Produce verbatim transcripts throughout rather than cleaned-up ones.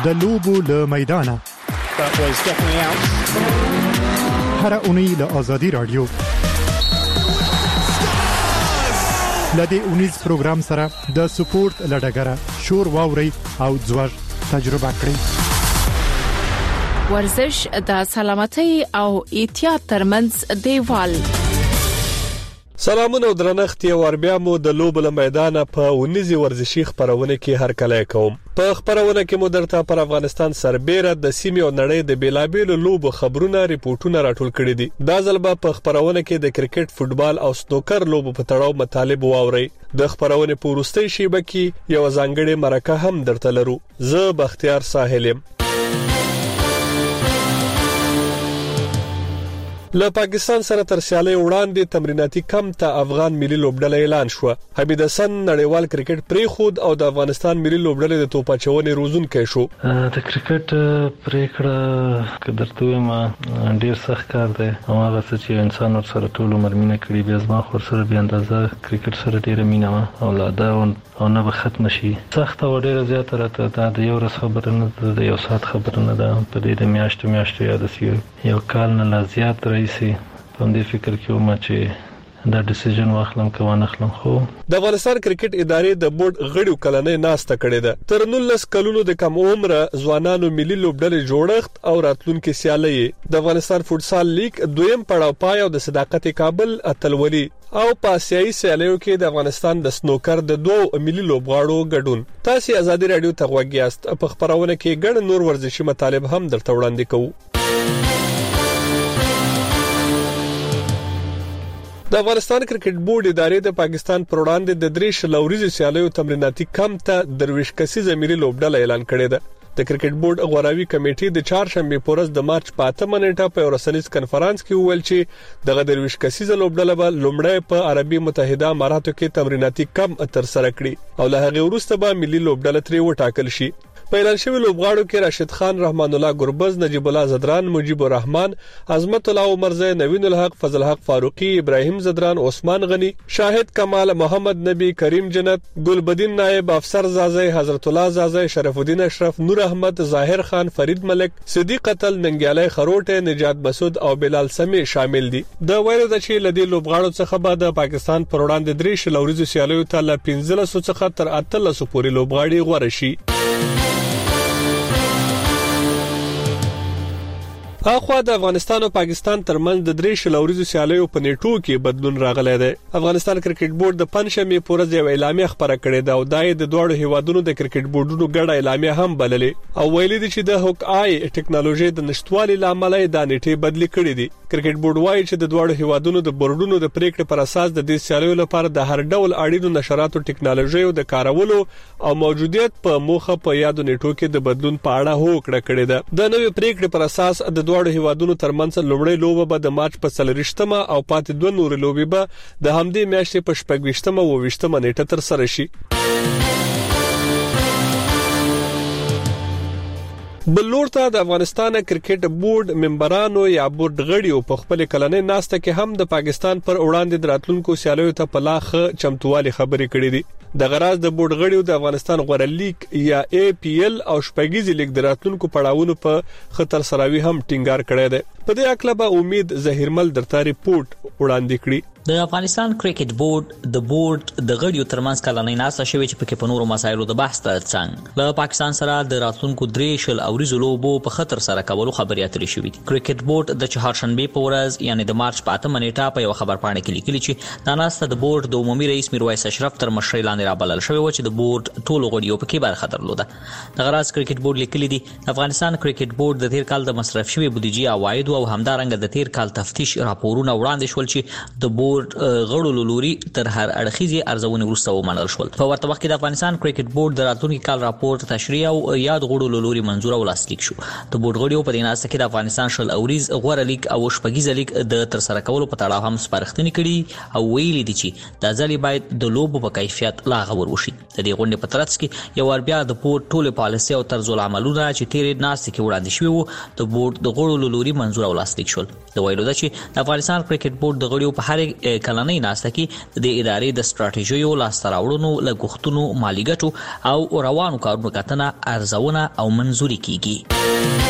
د لوبو له میدانه هر اونۍ له آزادي رادیو لدې اونیز پروګرام سره د سپورت لډګره شور واوري او ځوړ تجربه کړئ. ورزش د سلامتۍ او احتیاط ترمنځ دیوال. سلامونه درنښت یو ور بیا مو د لوبو له میدانه په اونیزي ورزشي خبرونه کې هر کله کوم. په خبرونه کې مو درته پر افغانستان سربېره د سیمې او نړۍ د بیلابېلو لوبو خبرونه ریپورتونه راټول کړي دي. دا ځل به په خبرونه کې د کرکټ، فوتبال او سنوکر لوبو په تړاو مطالب واوري. د خبرونه په وروستۍ شیبه کې یو ځانګړې مرکه هم درته لرو. زه بختیار ساحلم. له پاکستان سره تر سیالي وړاندې تمریناتي کم ته افغان ملي لوبډله اعلان شو. حمید حسن نړیوال کرکټ پری خود او د افغانستان ملي لوبډله د توپاچونې روزونکې شو. د کرکټ پریکړه کدرته ما ډیر سخت کار دی او هغه چې انسان ور سره ټول عمر مینه کړی بیا ځما خور سره بیا اندازه کرکټ سره ډیره مینه او لا دا او نه به ختم شي. سخت او ډیره زیاته راته دا د یو ورځ خبره نه ده، د یو سات خبره نه ده. په دې د میاشتو میاشتو یاد سي یو کال نه لا زیات رئیسي په دې فکر کې ومه چې دا ډیسیژن واخلم که ونه اخلم. خو د افغانستان کرکټ ادارې د بورډ غړو کلنې ناسته کړې ده. تر نولس کلونو د کم عمره ځوانانو ملي لوبډلې جوړښت او راتلونکو سیالي د افغانستان فوتسال لیگ دویم پړاو پای او د صداقت کابل اتلولي او په آسیایي سیالیو کې د افغانستان د سنوکر د دوه ملي لوبغاړو ګډون. تاسو آزادي رادیو ته غوږیاست. په خبرونه کې ګڼ نور ورزشي مطالب هم درته وړاندې کوو. د افغانستان کرکټ بورډ ادارې د پاکستان پر وړاندې د درې شلوريزي سیالیو تمریناتي کم ته درویش کسیزه ملي لوبډله اعلان کړې ده. د کرکټ بورډ غوراوي کمیټې د چهارشنبه پورز د مارچ په اتمه نیټه په رسنیز کانفرنس کې وویل چې د درویش کسیزه لوبډله به لومړی په عربي متحده اماراتو کې تمریناتي کم تر سره کړي او له هغه وروسته به ملي لوبډله ترې وټاکل شي. په اعلان شوی لوبغاړو کې راشد خان، رحمان الله ګربز، نجیب الله زدران، مجيب الرحمن، عظمت الله عمرزی، نوین الحق، فضل حق فاروقی، ابراهیم زدران، عثمان غنی، شاهد کمال، محمد نبی، کریم جنت، ګلبدین نائب، افسر زازی، حضرت الله زازی، شرف الدین اشرف، نور احمد، ظاهر خان، فرید ملک، صدیق قتل، ننګیالی خروټه، نجات مسعود او بلال سمی شامل دي. د ویلو د چې لدی لوبغاړو څخه به د پاکستان پر وړاندې درې شلوريزو سیالیو ته ل پنځلس څخه تر اتلس پورې لوبغاړي غوړ شي. اخوا د افغانستان او پاکستان ترمنځ د درې شلوريزو سیالیو په نیټو کې بدلون راغلی دی. افغانستان کرکټ بورډ د پنځمې پورز یو اعلامیه خبره کړې ده او دای د دوړو هیوادونو د کرکټ بورډونو ګډه اعلامیه هم بللې او ویلي دي چې د هوک آی ټیکنالوژي د نشټوالي لامل د نیټې بدلی کړې دي. کرکټ بورډ وایي چې د دوړو هیوادونو د بورډونو د پریکړې پر اساس د دې سیالیو لپاره د هر ډول اړینو نشراتو ټیکنالوژي او د کارولو او موجودیت په موخه په یادو نیټو کې د بدلون په اړه هوکړه کړې ده. د نوې پریکړې پر اساس د دوړو هیوادونو ترمنځ لومړی لوبه به د مارچ په څلورشتمه او پاتې دوه نور لوبې به د همدې میاشتې په شپږشتمه او وشتمه نیټه تر سره شي. بلورته د افغانستان کرکټ بورډ ممبرانو یا بورډ غړیو په خپل کلنې ناسته کې هم د پاکستان پر وړاندې د راتلونکو سیالیو ته په لاخه چمتووالي خبرې کړې دي. د غراز د بورډ غړیو د افغانستان غوړه لیگ یا ای پی ایل او شپږیزي لیگ د راتلونکو پړاوونو په خطر سراوي هم ټینګار کړی دی. په دې اکله به امید زهیرمل درته ریپورت وړاندې کړي. د افغانستان کرکټ بورډ د بورډ د غړیو ترمنځ کلنۍ ناسته شوې چې پکې په نورو مسایلو د بحث ترڅنګ له پاکستان سره د راتلونکو درې شل اوریزو لوبو په خطر سره کولو خبرې اترې شوې دي. کرکټ بورډ د چهارشنبه په ورځ یعنی د مارچ په اتمه نیټه په یو خبرپاڼه کې لیکلي چې دا ناسته د بورډ د عمومي رئیس میرویس اشرف تر مشرۍ لاندې رابلل شوې و چې د بورډ ټولو غړیو پکې برخه درلوده. د غراز کرکټ بورډ لیکلي دي افغانستان کرکټ بورډ د تیر کال د مصرف شوی بودیجې عواید او همدارنګه د تیر کال تفتیش راپورونه وړاندې شول چې د بورډ غړو لوري تر هر اړخیزي ارزونه وروسته ومنل شول. په ورته وخت کې د افغانستان کرکټ بورډ د راتلونکي کال راپور تشریح او یاد غړو لوري منزور او لاسلیک شو. د بورډ غړو په دې ناسته کې د افغانستان شل اوریز غوړه لیگ او شپږیزه لیگ د تر سره کولو په تړاو هم سپارښتنې کړي او ویلي دي چې د ځلې باید د لوبو په کیفیت لا غوړ وشي. د دې غونډې په ترڅ کې یو ور بیا د بورډ ټوله پالیسي او طرز العملونه چې تیرې ناسته کې وړاندې شوی وو د بورډ د غړو لوري منزور او لاسلیک شول. د ویلو ده چې د افغانستان کرکټ بورډ د غړو په هر کلنۍ ناسته کې د ادارې د ستراتیژیو لاسته راوړنو له غوښتنو مالي ګټو او روانو کارونو کتنه ارزونه او منزوري کیږي.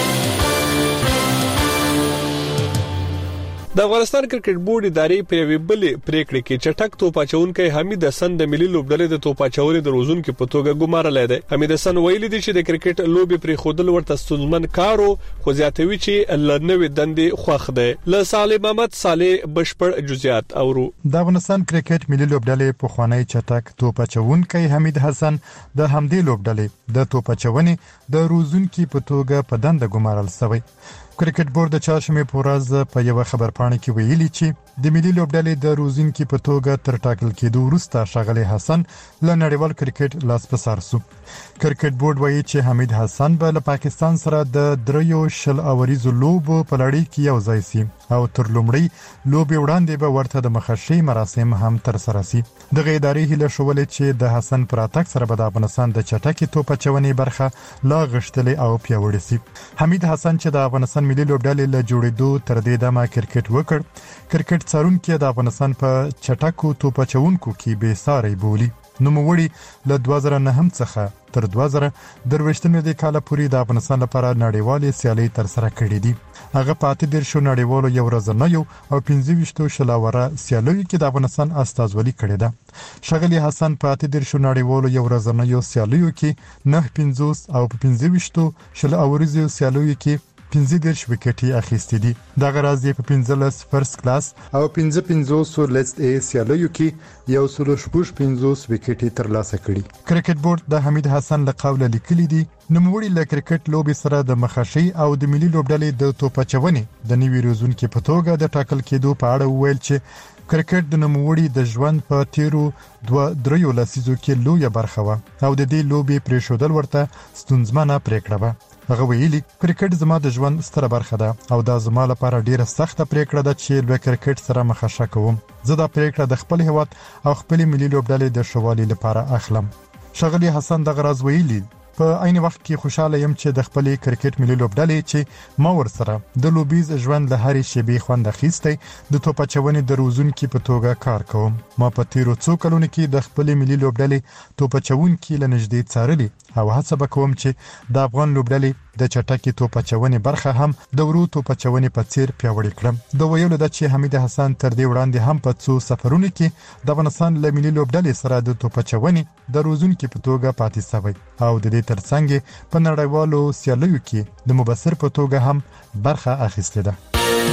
د افغانستان کرکټ بورډ ادارې په یوې بلې پریکړې کې چټک توپ اچونکي حمید حسن د ملي لوبډلې د توپ اچولو د روزونکو په توګه ګمارل دی. حمید حسن ویلي دی چې د کرکټ لوبي پرې خودل ورته ستونزمن کارو خو زیاتوي چې لنوي دندې خوښ دی. ل صالح محمد صالح بشپړ جزئیات اورو. د افغانستان کرکټ ملي لوبډلې په خوانی چټک توپ اچونکي حمید حسن د همدې لوبډلې د توپ اچونې د روزونکو په توګه په دنده ګمارل شوی. کرکټ بورډ د چهارشنبه په ورځ په یو خبرپاڼه کې ویلي چې د ملي لوبډلې د روزونکو په توګه تر ټاکل کېدو وروسته ښاغلی حسن له نړیوال کرکټ لاس په سر شو. کرکټ بورډ وایي چې حمید حسن به له پاکستان سره د دریو شل اوریزو لوبو په لړۍ کې یو ځای شي او تر لومړی لوبي وړاندې به ورته د مخشي مراسم هم تر سره شي. دغه ادارې هله شولې چې د حسن پر اتاک سره به د افغانستان د چټکي توپ چونې برخه لا غشتلې او پیاوړې شي. حمید حسن چې د افغانستان ملي لوبډلې له جوړېدو تر دې دمه کرکټ وکړ. کرکټ څارونکو د افغانستان په چټکو توپ چونکو کې به ساري بولی. نوموړي له دوه زره نه څخه تر دوه زره درويشتمه د کال پورې د افغانستان لپاره نړیوالې سیالۍ تر سره کړې دي. هغه پاتې در شو نړیوالو یو ورځنیو او پنځه ویشتو شلاوره سیالیو کې د افغانستان استازولي کړې ده. شغلی حسن پاتې در شو نړیوالو یو ورځنیو سیالیو کې نه پنځوس او پنځه ویشتو شلاوريزو سیالیو کې پنځه دیرش وکټي اخیستې دي. د غرازي په پنځلس فرست کلاس او پنځه پنځوس لیست ای سیالیو کې یو سلو شپږ پنځوس وکټي ترلاسه کړي. کرکټ بورډ د حمید حسن له قوله لیکلي دي نوموړي له کرکټ لوبي سره د مخشي او د ملي لوبډلې د توپ چونې د نیوي روزونکو په توګه د ټاکل کېدو په اړه ویل چې کرکټ د نوموړي د ژوند په تیرو دوه دریو لسیزو کې لویه برخه و او د دې لوبي پرې شودل ورته ستونزمنه پریکړه و. هغه ویلي کرکټ زما د ژوند ستره برخه ده او دا زما لپاره ډیره سخته پریکړه ده چې له کرکټ سره مخه کوم. زه دا پریکړه د خپل هیواد او خپل ملي لوبډلې د شوالي لپاره اخلم. شغلی حسن د غراز ویلي په عین وخت کې خوشاله یم چې د خپل کرکټ ملي لوبډلې چې ما ور سره د لوبیز ژوند له هرې شیبې خوند اخیستې د توپ چونې د روزونکو په توګه کار کوم. ما په تیرو څو کلونو کې د خپل ملي لوبډلې توپ چونکو له نږدې څارلې او هڅه وکوم چې د افغان لوبډلې د چټکي توپ چونې برخه هم د ورو توپ چونې په څیر پیاوړی کړم. د ویلو د چې حمید حسن تر دې وړاندې هم په څو سفرونو کې د افغانستان له ملي لوبډلې سره د توپ چونې د روزونکو په توګه پاتې شوی او د دې ترڅنګ په نړیوالو سیالیو کې د مبصر په توګه هم برخه اخیستې ده.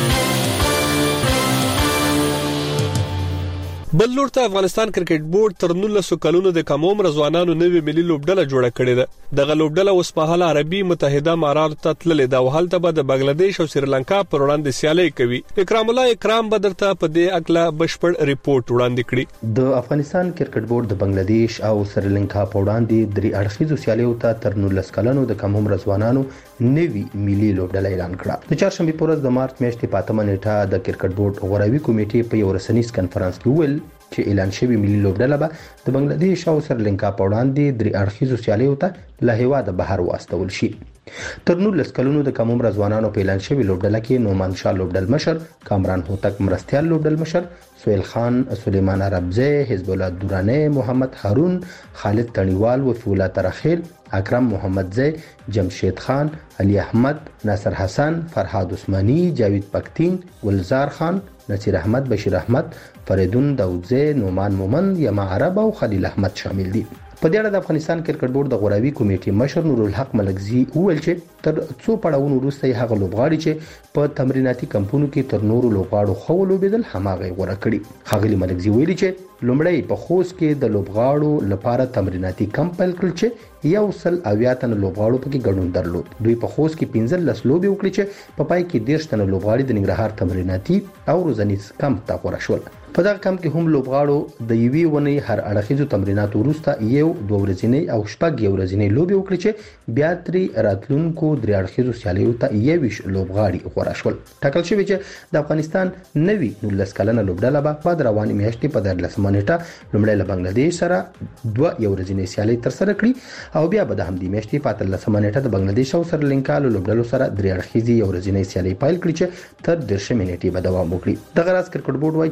بل لور ته افغانستان کرکټ بورډ تر نولسو کلونو د کم عمر ځوانانو نوې ملي لوبډله جوړه کړې ده. دغه لوبډله اوس په حال عربي متحده امارات ته تللې ده او هلته به د بنگلاديش او سریلانکا پر وړاندې سیالي کوي. اکرام الله اکرام بدرته په دې اکلا بشپړ ریپورت وړاندې کړي. د افغانستان کرکټ بورډ د بنگلاديش او سریلانکا په وړاندې درې اړخیزو سیالیو ته تر نولس کلونو د کم عمر ځوانانو نوې ملي لوبډله اعلان کړه. د چهارشنبه په ورځ د مارچ میاشتې په اتمه نیټه د کرکټ بورډ غوراوي کمیټې په یو رسنیز کانفرنس کې ویل چې اعلان شوی ملي لوبډله به د بنگلاديش او سریلانکا په وړاندې درې اړخیزو سیالیو ته له هیواده بهر واستول شي. تر نولس کلونو د کم عمر ځوانانو په اعلان شوی لوبډله کې نومان شاه لوبډل مشر، کامران هوتک مرستيال لوبډل مشر، سهیل خان، سلیمان عربزی، حزب الله دورانه، محمد هارون، خالد تڼیوال، وفي الله ترخیل، اکرم محمد زی، جمشید خان، علي احمد، ناصر حسن، فرهاد عثماني، جاوید پختین، گلزار خان، نصیر احمد، بشیر احمد، فریدون داودزی، نومان مومن، یما عرب او خلیل احمد شامل دي. په دې اړه د افغانستان کرکټ بورډ د غوراوي کمیټې مشر نور الحق ملکزي وویل چې تر څو پړاوونو وروسته هغه لوبغاړي چې په تمریناتي کمپونو کې تر نورو لوبغاړو خو لوبېدل هماغه غوړه کړي. ښاغلي ملکزي ویلي چې لومړی په خوست کې د لوبغاړو لپاره تمریناتي کمپ پیل کړل چې یو سل اویا تن لوبغاړو پکې ګډون درلود. دوی په خوست کې پنځلس لوبې وکړې چې په پای کې دېرش تن لوبغاړي د ننګرهار تمریناتي او روزنیز کمپ ته غوړه شول. په دغه کمپ کې هم لوبغاړو د یوې ونې هر اړخیزو تمریناتو وروسته یو دوه ورځې او شپږ یو ورځې لوبې وکړې چې بیا ترې راتلونکو درې اړخیزو سیالیو ته یویش لوبغاړي غوړه شول. ټاکل شوی چې د افغانستان نوي نولس کلنه لوبډله به په روانې میاشتې په دیارلسمه نیټه لومړی له بنگلاديش سره دوه یو ورځې سیالي تر سره کړي او بیا به د همدې میاشتې په اتلسمه نیټه د بنگلاديش او سریلانکا له لوبډلو سره درې اړخیزې یو ورځې سیالي پیل کړي چې تر دېرشمې نیټې به دوام وکړي. دغه راز کرکټ بورډ وایي چې د راتلونکي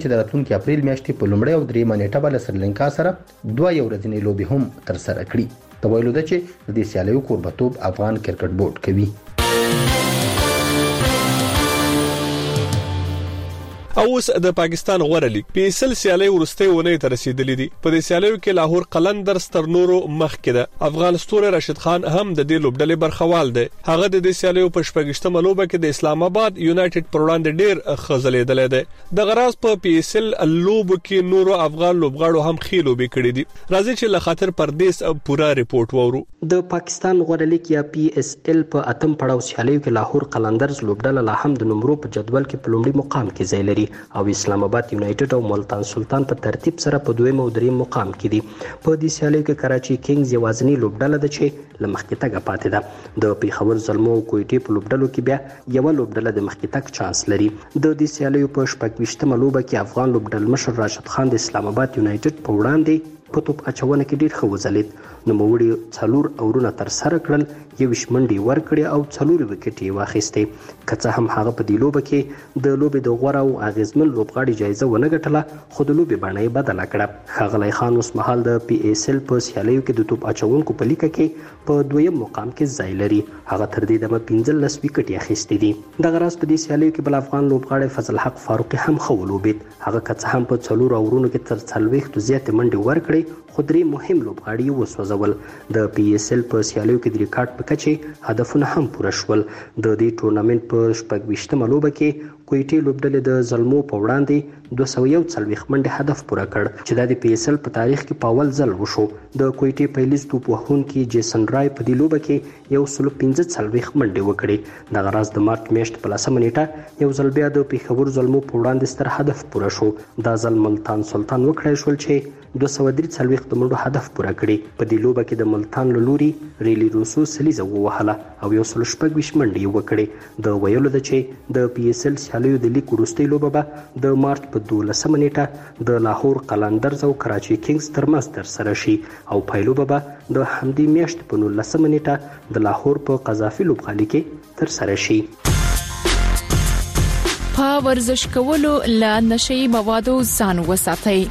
راتلونکي اپریل میاشتې په لومړۍ او درېیمه نیټه به له سریلانکا سره دوه یو ورځنۍ لوبې هم ترسره کړي. د ویلو ده چې د دې سیالیو کوربتوب افغان کرکټ بورډ کوي. اوس د پاکستان غوړه لیګ په اصل سیالي ورسته ونه تر رسیدلې دي. په دې سیالیو کې لاهور قلندرز تر نورو مخکې ده. افغان ستوره راشد خان هم د دې لوبډلې برخوال دی. هغه د دې سیالیو په شپږشتمه لوبه کې د اسلام آباد یونایټډ پر وړاندې ډیر خزلېدل دی. د غراز په پی اس ال لوب کې نورو افغان لوبغاړو هم خېلو به کړې دي. راځي چې له خاطر پردیس پورا ریپورت وورو. د پاکستان غوړه لیګ یا پی اس ال په اتم پړاو سیالیو کې لاهور قلندرز لوبډله لا هم د نمبر په جدول کې په لومړي مقام کې ځای لري او اسلام آباد یونایټډ او ملتان سلطان په ترتیب سره په دویم او دریم مقام کې دي. په دې سیالیو کې کراچي کینګز یوازینی لوبډله ده چې لمخکې تګ پاتې ده. د پیښور زلمو او کوټې په لوبډلو کې بیا یو لوبډله د مخکې تګ چانس لري. د دې سیالیو په شپږویشتمه لوبه کې افغان لوبډل مشر راشد خان د اسلام آباد یونایټډ په وړاندې په توپ اچونه کې ډیر ښه وځلید. نو موړي څلور اورونه تر سره کړل، یو شمنډي ورکړي او څلور وکټي واخیستي. که څه هم هغه په دې لوبه کې د لوبې د غوړه او اغیزمن لوبغاړي جایزه ونه ګټله، خو د لوبې بڼه یې بدله کړه. ښاغلی خان اوس مهال د پی ایس ال په سیالیو کې د توپ اچونکو په لیکه کې په دویم مقام کې ځای لري. هغه تر دې دمه پنځلس وکټې اخیستي دي. دغه راز په دې سیالیو کې بل افغان لوبغاړی فضل حق فاروقي هم ښه ولوبېد. هغه که څه هم په څلورو اورونو کې تر څلوېښتو زیاتې منډې ورکړې، خو درې مهم لوبغاړي یې وسوځول. د پی ایس ال په سیالیو کې د ریکارډ په کچې هدفونه هم پوره شول. د دې ټورنمنټ په شپږویشتمه لوبه کې کویټې لوبډلې د زلمو په وړاندې دوه سوه یو څلوېښت منډې هدف پوره کړ چې دا د پی ایس ال په تاریخ کې په اول ځل وشو. د کویټې پیلیز توپ وهونکي جیسن رای په دې لوبه کې یو سل پنځه څلوېښت منډې وکړې. دغه راز د مارچ میاشتې په لسمه نیټه یو ځل بیا د پیښور زلمو په وړاندې ستر هدف پوره شو. دا ځل ملتان سلطان وکړای شول چې دوه سوه درې څلوېښت د منډو هدف پوره کړي. په دې لوبه کې د ملتان له لوري ریلی روسو سلیزه ووهله او یو سل شپږویشت منډې یې وکړې. د ویلو ده چې د پی ایس ال سیالیو د لیګ وروستۍ لوبه به د مارچ په دولسمه نیټه د لاهور قلندرز او کراچي کینګز ترمنځ ترسره شي او پایلوبه به د همدې میاشتې په نولسمه نیټه د لاهور په قذافي لوبغالي کې ترسره شي. په ورزش کولو له نشئی موادو ځان وساتئ.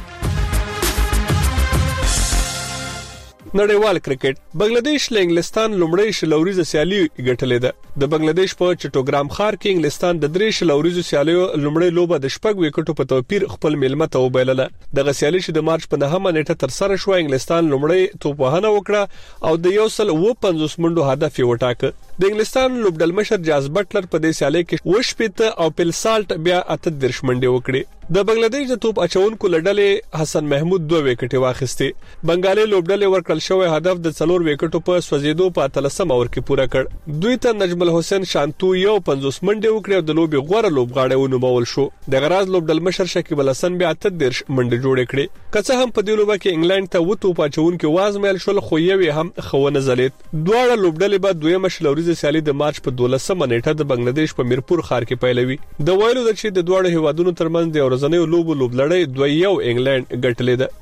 نړیوال کرکټ بنگلاديش له انګلستان لومړی شلوريزه سیالي ګټلې ده. د بنگلاديش په چټوګرام ښار کې انګلستان د درې شلوريزو سیالیو لومړی لوبه د شپږ وکټو په توپیر خپل میلمه ته وبایلله. دغه سیالي چې د مارچ په نهمه نیټه تر سره شو، انګلستان لومړی توپ وهنه وکړه او د یو سل و پنځوس منډو هدف یې وټاکه. د انګلستان لوبډل مشر جاز بټلر په دې سیالي کې وشپته او پلسالټ بیا اته درش منډې وکړي. د بنگلاديش د توپ اچونکو لړلې حسن محمود دوه وکټې واخیستي. بنگالي لوبډلې ورکړل شوی هدف د څلور وکټو په سوځیدو په اتلسم اور کې پوره کړ. دوی ته نجم الحسین شانتو یو پنځوس منډې وکړې او د لوبي غوړه لوبغاړی ونومول شو. د غراز لوبډل مشر شکیب الحسن بیا اته درش منډې جوړې کړې. که څه هم په دې لوبه کې انګلند ته و توپ اچونکو وازمل شول، خو یوې هم خونه زلید. دواړه لوبډلې به دویمه شلوريزه سیالي د مارچ په دولسمه نیټه د بنگلاديش په میرپور ښار کې پیلوي. د ویلو د چې د دواړو هیوادونو ترمنځ د ورځنیو لوبو لوبلړۍ دوه یو انګلند ګټلې ده.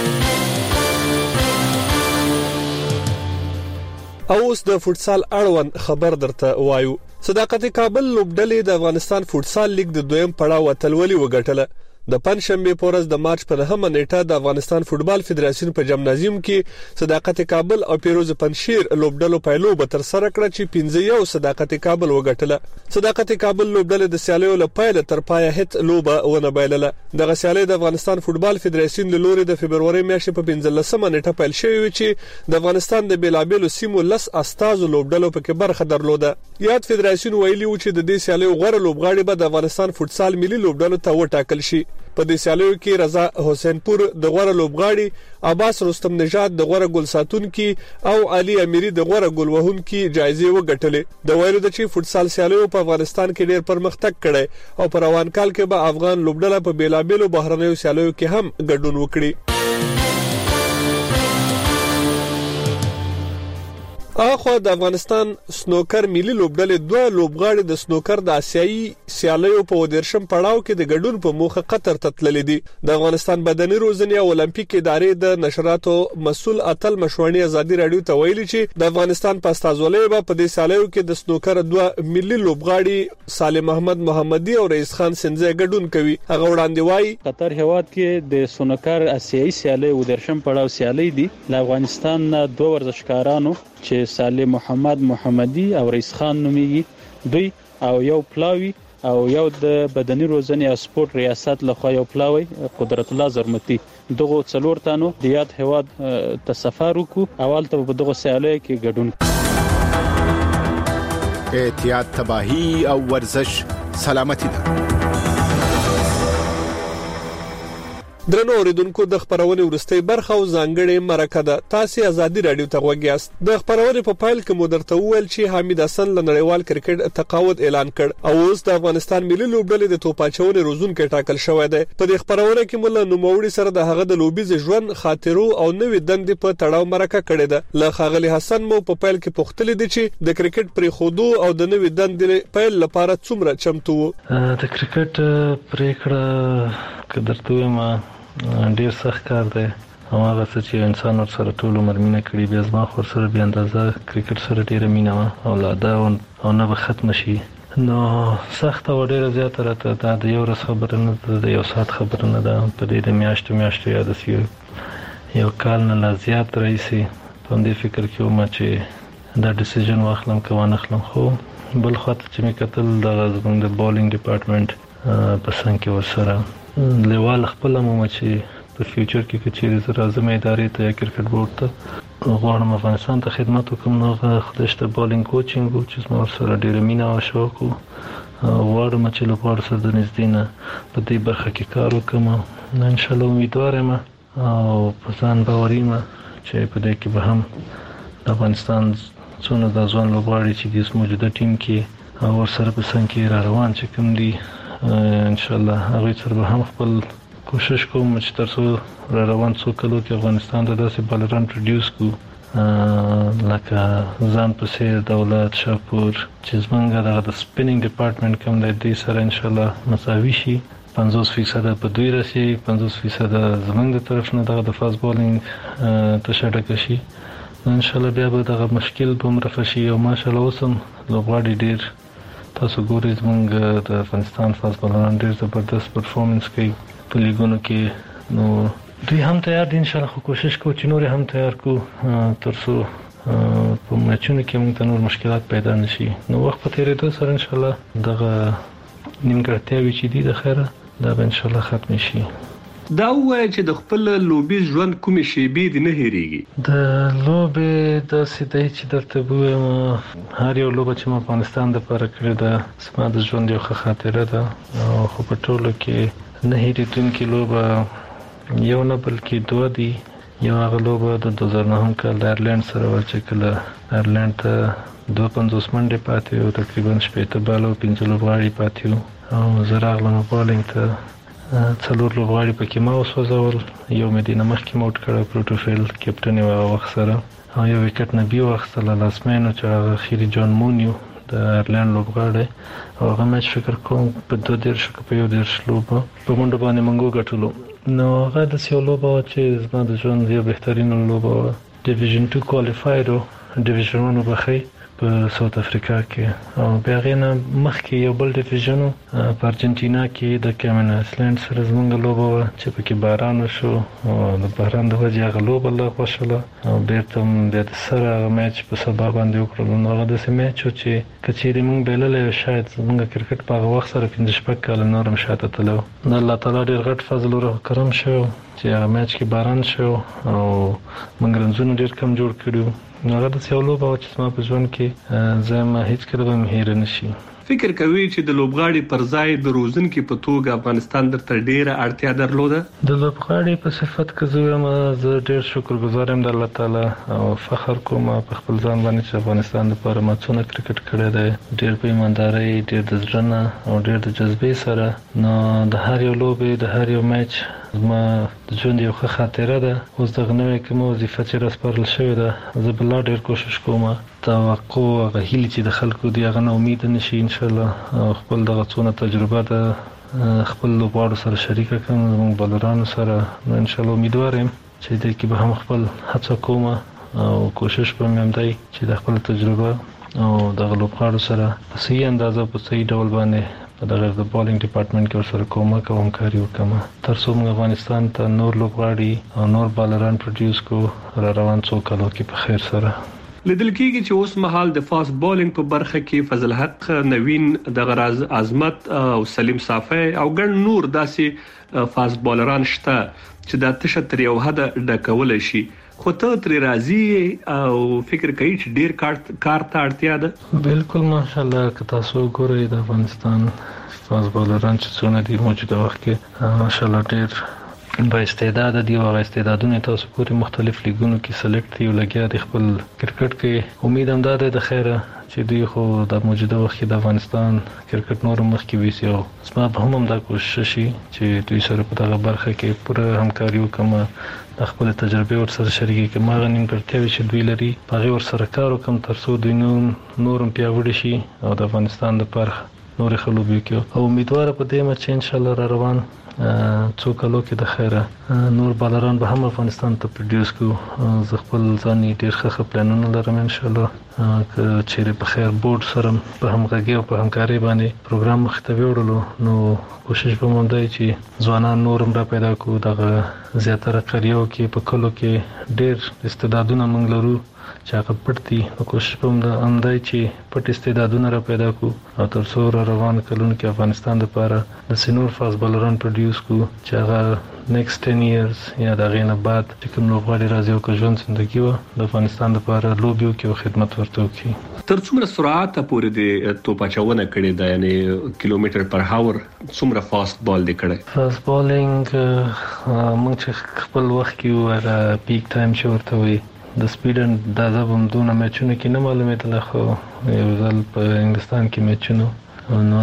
اوس د فوتسال اړوند خبر درته وایو. صداقت کابل لوبډلې د افغانستان فوتسال لیګ د دویم پړاو اتلولي وګټله. د پنځشنبه په ورځ د مارچ په نهمه نیټه د افغانستان فوتبال فدراسیون په جمنازیوم کې صداقت کابل او پیروز پنشیر لوبډلو پایلوبه تر سره کړه چې پنځه یو صداقت کابل وګټله. صداقت کابل لوبډلې د سیالیو له پیل تر پایه هیڅ لوبه ونه بایلله. دغه سیالي د افغانستان فوتبال فدراسیون له لوري د فبرवरी میاشتې په پنځلسمه نیټه پیل شوې و چې د افغانستان د بیلابېلو سیمو لس استازو لوبډلو پکې برخه درلوده. یاد فدراسیون ویلي و چې د دې سیالي غوړه لوبغاړي به د افغانستان فوتسال ملي لوبډلو ته وټاکل شي. په دې سیالیو کې رضا حسین پور د غوړه لوبغاړي، عباس رستم نژاد د غوړه ګول ساتونکي او علي امیری د غوړه ګول وهونکي جایزې وګټلې. د ویلو د چې فوتسال سیالیو په افغانستان کې ډېر پرمختګ کړي او په روان کال کې به افغان لوبډله په بیلابېلو بهرنیو سیالیو کې هم ګډون وکړي. اخو د افغانستان سنوکر ملي لوبډلې دوه لوبغاړي د سنوکر د آسیایي سیالیو په ودرشم پړاو کې د ګډون په موخه قطر ته تللې دي. د افغانستان بدني روزنې او اولمپیک ادارې د نشراتو مسول اتل مشوانی ازادي رادیو ته ویلي چې د افغانستان په استازولۍ به په دې سیالیو کې د سنوکر دوه ملي لوبغاړي سالم احمد محمدي او رئیس خان سنځي ګډون کوي. هغه وړاندې وایي قطر هواد کې د سنوکر آسیایي سیالي ودرشم پړاو سیالي دي. د افغانستان دوه ورزشکارانو چې سالم محمد محمدي او رئیس خان نوميږي دوی او یو پلاوی او یو د بدني روزنې او سپورت ریاست لخوا یو پلاوی قدرت الله زرمتی دغه څلور تانو د یاد هواد ته سفر وکړو. اول ته په دغه سیالي کې ګډون. احتیاط تباہی او ورزش سلامتی ده. درنو اوریدونکو د خبرونې ورستۍ برخه او ځانګړې مرکه ده. تاسو ازادي رادیو ته غوږیاست. د خبرونې په پایل کې مو درته وویل چې حمید حسن له نړیوال کرکټ تقاعد اعلان کړ او اوس د افغانستان ملي لوبډلې د توپاچونې روزونکو ټاکل شوی دی. په دې خبرونه کې موږ له نوموړي سره د هغه د لوبیز ژوند خاطرو او نوې دندې په تړاو مرکه کړې ده. له خاغلی حسن مو په پایل کې پوښتنه دي چې د کرکټ پرې خودو او د نوې دندې پایل لپاره څومره چمتو وو. د کرکټ پریکړه کدرته ما ډیر سخت کار دی. هغه څه چې انسان ور سره ټول عمر مینه کړی بیا زما خور سره بیا اندازه کرکټ سره ډیره مینه او لاده او نه به ختم شي. نو سخت او ډیره زیاته راته دا د یو ورځ خبره نه ده، د یو ساعت خبره نه ده. په دې د میاشتو میاشتو یاد سی یو کال نه لا زیات رئیسي په دې فکر کې وم چې دا ډیسیژن واخلم که ونه اخلم. خو بل خاطر چې مې کتل د زموږ د بالینګ ډپارټمنټ په څنګ کې ورسره لیوال خپل مو چې په فیوچر کې کچېری زه راځم ادارې ته یا کرکټ بورډ ته غواړم افغانستان ته خدمت وکړم. نو خدشته بالینګ کوچینګ چې زما سره ډېر مینه او شوق وو. غواړم چې له غواړ سره د نږدې نه په دې برخه کې کار وکړم. نو ان شاء الله امیدوار یم او په ځان باور یم چې په دې کې به هم د افغانستان څونه د ځوان لوبغاړي چې د موجوده ټیم کې او سره په څنګ کې را روان چې کوم دي ان شاء الله هغه سره به هم خپل کوشش کوم چې تر څو را روان څو کلو کې افغانستان ته داسې بالران پروډوس کو لکه ځان پسې دولت شاپور چې زمونږ د سپینینګ ډپارټمنټ کوم دی دې سره ان شاء الله مساوي شي. پنځوس فیصد په دوی راسي، پنځوس فیصد زمونږ د طرف نه دغه د فاست بالینګ ته شډک شي. ان شاء الله بیا به دغه مشکل به مرفع شي او ماشاء الله اوسم لوبغاړي ډیر تاسو ګورئ زمونږ د افغانستان فاست بالران ډیر زبردست پرفورمنس کوي په لیګونو کې. نو دوی هم تیار دي ان شاء الله. خو کوشش کوو چې نور هم تیار کو تر څو په میچونو کې موږ ته نور مشکلات پیدا نشي. نو وخت په تیرېدو سره ان شاء الله دغه نیمګړتیاوې چې دي د خیره دا به ان شاء الله ختم شي. دا وایي چې د خپل لوبي ژوند کومې شیبې دي نه هېریږي. د لوبې د سیدای چې درته وایم هر یو لوبه چې ما افغانستان د لپاره کړې ده زما د ژوند یو ښه خاطره ده او خو په ټولو کې نه هېرېدونکې لوبه یو نه بلکې دوه دي. یو هغه لوبه د دوه زره نهم کال د ایرلینډ سره وه چې کله ایرلینډ ته دوه پنځوس منډې پاتې وو، تقریبا شپېته باله او پنځه لوبغاړي پاتې وو او زه راغلم بالینګ ته. څلور لوبغاړي پکې ما وسوځول، یو مې دینه مخکې موټ کړه پروټوفیل کپټن یې هغه وخت سره او یو وکټ نه بي واخیستله لاسمینو چې هغه اخري جان مونیو د ایرلینډ لوبغاړی او هغه میچ فکر کوم په دوه دېرشو کې په یو دېرش لوبه په منډه باندې موږ وګټلو. نو هغه داسې یو لوبه وه چې زما د ژوند یو بهترینه لوبه وه. ډیویژن ټو کوالیفاید و، ډیویژن ون وبخئ په ساوت افریقا کې او بیا هغې نه مخکې یو بل ډیویژن و په ارجنټینا کې د کیمن آیسلینډ سره زموږ لوبه وه چې پکې باران وشو او د باران د وجې هغه لوبه لغوه شوله او بېرته هم بیا د سره هغه میچ په سبا باندې وکړلو. نو هغه داسې میچ و چې که چېرې موږ بایللی و شاید زموږ کرکټ په هغه وخت سره پنځه شپږ کاله نور هم شاته تللی و. د الله تعالی ډېر غټ فضل ور کرم شو چې هغه میچ کې باران شو او موږ رنزونه ډېر کم جوړ کړي وو. نو هغه داسې یو لوبه وه چې زما په ژوند کې زه یم هېڅکله به مې هېره نه شي. فکر کوي چې د لوبغاړي پر ځای د روزونکي په توګه افغانستان درته ډېره اړتیا درلوده؟ د لوبغاړي په صفت که زه وایم زه ډېر شکرګزار یم د الله تعالی او فخر کوم په خپل ځان باندې چې افغانستان لپاره ما څونه کرکټ کړی دی، ډېر په ایماندارۍ، ډېر د زړه نه او ډېر د جذبې سره. نو د هر یو لوبې د هر یو میچ ما د ژوند یو ښه خاطره ده. اوس دغه نوې کومه وظیفه چې راسپارل شوې ده، زه به لا ډېر کوشش کوم توقع هغه هیلې چې د خلکو دی هغه نه امید نشي ان شاء الله. خپل دغه څونه تجربه ده خپل لوبغاړو سره شریکه کړم، زموږ بالرانو سره. نو ان شاء الله امیدوار یم چې دې کې به هم خپل هڅه کوم او کوشش به مې هم دی چې د خپل تجربه او دغه لوبغاړو سره په صحیح اندازه په صحیح ډول باندې په دغه د بالینګ ډپارټمنټ کې ورسره کومک او همکاري وکړم تر څو موږ افغانستان ته نور لوبغاړي او نور بالران پروډوس کو را روان څو کالو کې په خیر سره. لیدل کېږي چې اوس مهال د فاست بالینګ په برخه کې فضل حق، نوین د غراز عظمت او سلیم صافی او ګڼ نور داسې فاست بالران شته چې د تشه تر یو حد ډکول شي. خو ته تر راضي او فکر کوي چې ډیر کار کار ته اړتیا ده؟ بالکل ماشاءالله که تاسو ګورئ د افغانستان فاست بالران چې څونه دي موجوده وخت کې ماشاءالله ډیر با استعداد دي او استعدادونه تاسو ګورئ مختلف لیګونو کې سلیکټ دي او لګیا دي خپل کرکټ کې. امید هم ده د خیره چې دوی خو د موجوده وخت کې د افغانستان کرکټ نور مخ کې ویسي او زما به هم دا کوشش شي چې دوی سره په دغه برخه کې پوره همکاري وکم، د خپل تجربه ور سره شریکي کوم، هغه نیمګړتیاوې چې دوی لري هغه ور سره کار وکم تر څو دوی نورم پیاوړي شي او د افغانستان لپاره نور خلک وکړي. او امیدوار په دې مچ ان شاء الله را روان څو کالو کې د خیره نور بالران به هم افغانستان ته پروډوس کو. زه خپل ځان ډیر ښه پلانونه لرم ان شاء الله چې په خیر بورډ سره په همغږي او په همکاري باندې پروګرام مخته وړلو. نو کوشش به مونږ دی چې ځوانان نورم را پیدا کو. دغه زیاتره قریو کې په کلو کې ډیر استعدادونه مونږ لرو چې هغه پټ دي. نو کوشش به مونږ هم دی چې پټ استعدادونه را پیدا کو او تر څو را روان کلونو کې افغانستان لپاره د سینور فاست بالران پروډوس کو چې هغه نیکسټ ټن ایئرز یا د غینه بعد چې کوم لوبغاړي راځي او ژوند زندگی و د افغانستان لپاره لوبي او کې خدمت ورته کوي. تر څومره سرعت پورې د توپ اچونه کړي دا یعنی کیلومتر پر هاور څومره فاست بال دی کړي؟ فاست بالینګ موږ چې خپل وخت کې هغه پیک ټایم چې ورته وي د سپیډ د ځبم دونه میچونه کې نه معلومه ده، خو یو ځل په انګلستان کې میچونه نو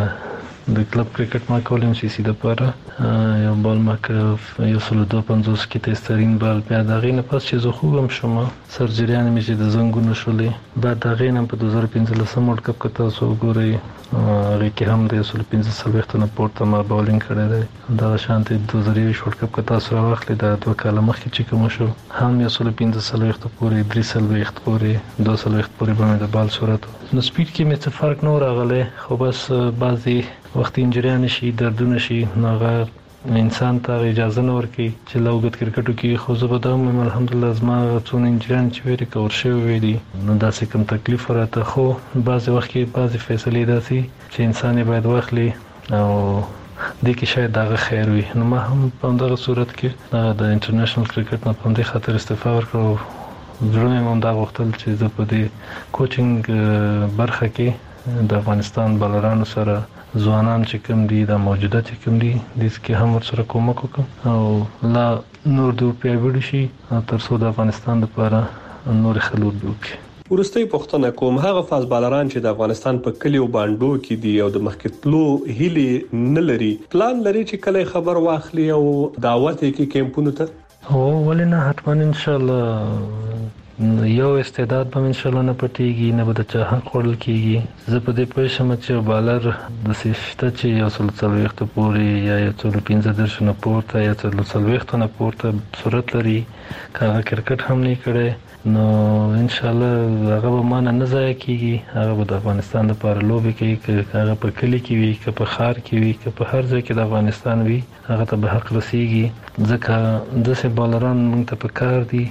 ته د کلب کرکټ ما کولم سی سی د پاره یو بال ما کړ یو سل دو پنځوس کې تسترین بال بیا د غینه پس چې زه خوبم شوم سرجریان مې چې د زنګونو شولې بعد د غینه په دوه زره پنځلس ورلد کپ کې تاسو ګورئ هغه کې هم د یو پنځه سلويخت نه پورته ما باولینګ کړی دی. دا شانتي دوه زره یو ورلد کپ کې تاسو راوخلې د دوه کاله مخکې چې کوم شو هم یو پنځه سلويخت پورې درې سلويخت پورې دوه سلويخت پورې باندې د بال صورت نو سپیډ کې مې څه فرق نه راغلی، خو بس بعضي وخت انجریان شي دردونه شي ناغه انسان ته اجازه نه ورکي چې لوګت کرکټو کې خو زه به دا الحمدلله زما څونه انجریان چې ویری کور شوی دي نو داسې کوم تکلیف راته، خو بعضي وخت کې بعضي فیصله داسي چې انسان باید واخلي او د کې شاید دا خیر وي. نو ما هم په دغه صورت کې د انټرنیشنل کرکټ نه په دې خاطر استعفا ورکړو. ځړم هم دا وختل چې زه په دې کوچینګ برخه کې د افغانستان بالرانو سره ځوانان چې کوم دي د موجوده چې کوم دي د کې هم ورسره کومک وکړم او لا نور د پیاوړي شي تر څو د افغانستان لپاره نور خلود وکړي. ورستۍ پښتنه کوم هغه فاز بالران چې د افغانستان په کلیو باندو کې دي او د مخکتلو هلي نه لري پلان لري چې کله خبر واخلي او دعوت کې کیمپونو ته او ولنه حتما ان شاء الله یو استعداد به ان شاء الله نه پټيږي نه به د چا حق وړل کیږي. زه په دې پوه شم چې بالر د سیفته چې یو څل څلويخت پورې یا یو څل پنځه درش نه پورته یا څل څلويخت نه پورته صورت لري کاغه کرکټ هم نه کړي نو ان شاء الله هغه به مان نه ځای کیږي، هغه به د افغانستان لپاره لوبي کوي، هغه په کلی کې وي که په خار کې وي که په هر ځای کې د افغانستان وي هغه ته به حق رسیږي. ځکه د سه بالران موږ ته په کار دي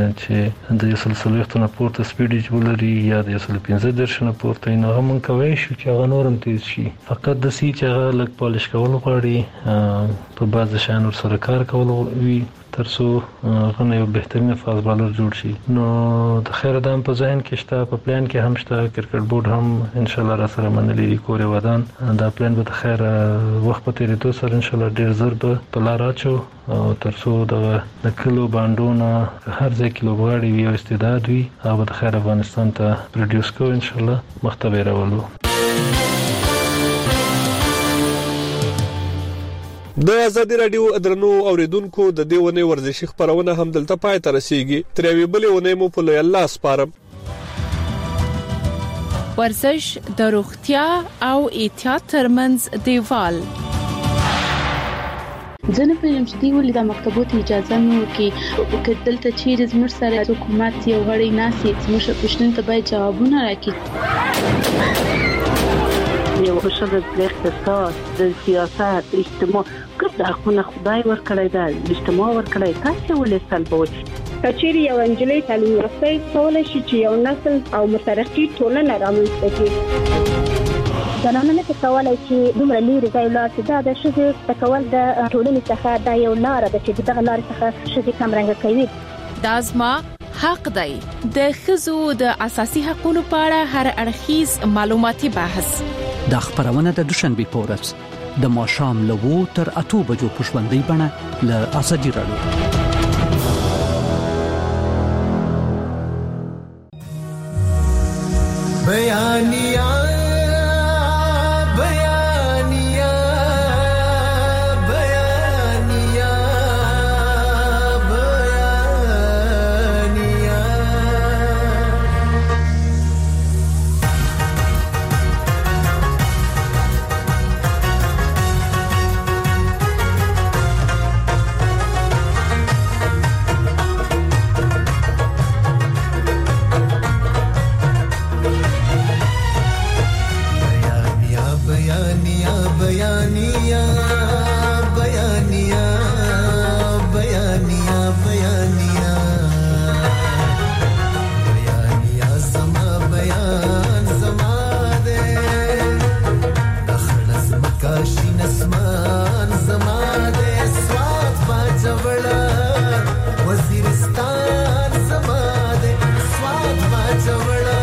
چې د یو سلسله وختونه پورته سپیډ ولري یا د یو سل پنځه درش نه پورته نه هم کوي شو چې هغه نورم تیز شي، فقط د سی چې هغه لګ پالش کول غواړي په بعض شان سره کار کول وي تر څو غو یو بهترین فاز بالر جوړ شي. نو د خیر دام په ذهن کې شته، په پلان کې هم شته، کرکټ بورډ هم ان شاء الله را سره منلي کورې ودان دا پلان به د خیر وخت په تیریدو سره ان شاء الله ډیر زر به په لار اچو او تر څو د کلو باندونه هر ځای کې لوبغاړي وي او استعداد وي هغه د خیر افغانستان ته پروډوس کوو ان شاء الله مختبر راولو. د ازادي رادیو درنو اوریدونکو د دې ونې ورزشي خبرونه هم دلته پای ته رسیږي. تر یوې بلې ونې مو په لوی الله سپارم. ورزش د روغتیا او احتیاط ترمنځ دیوال. ځنه پرېم چې دی ولې د مکتبونو اجازه مو کې کدلته چیرې زموږ سره حکومت یو غړی ناسي زموږ پښتون ته باید جوابونه راکړي. یو ښه د اقتصاد د سیاست اجتماع کله خو خدای ورکړی دا اجتماع ورکړی تاسو ولې سلبوي کچېری یو انجلۍ تعلیم یافته کولای شي چې یو نسل او مترقي ټولنه رامنځته کړي. زنانه نه کولای چې دومره لري ځای لاړ شي دا د ښځې تکول د ټولنې څخه دا یو لار ده چې دغه لار څخه ښځې کمرنګ کوي. دا زما حق دی. د ښځو د اساسي حقوقو په اړه هر اړخیز معلوماتي بحث د خبرونه د دوشنبه په ورځ د ماښام له وو تر اته بجو په ژوندۍ بڼه له ازادي رادیو. بیانیہ بیانیہ بیانیہ بیانیہ بیانیہ بیانیہ بیانیہ بیانیہ بیانیہ زما بیان زما دے دخلص مکاشی نسمان زما دے سواد باجوڑا وزیرستان زما دے سواد باجوڑا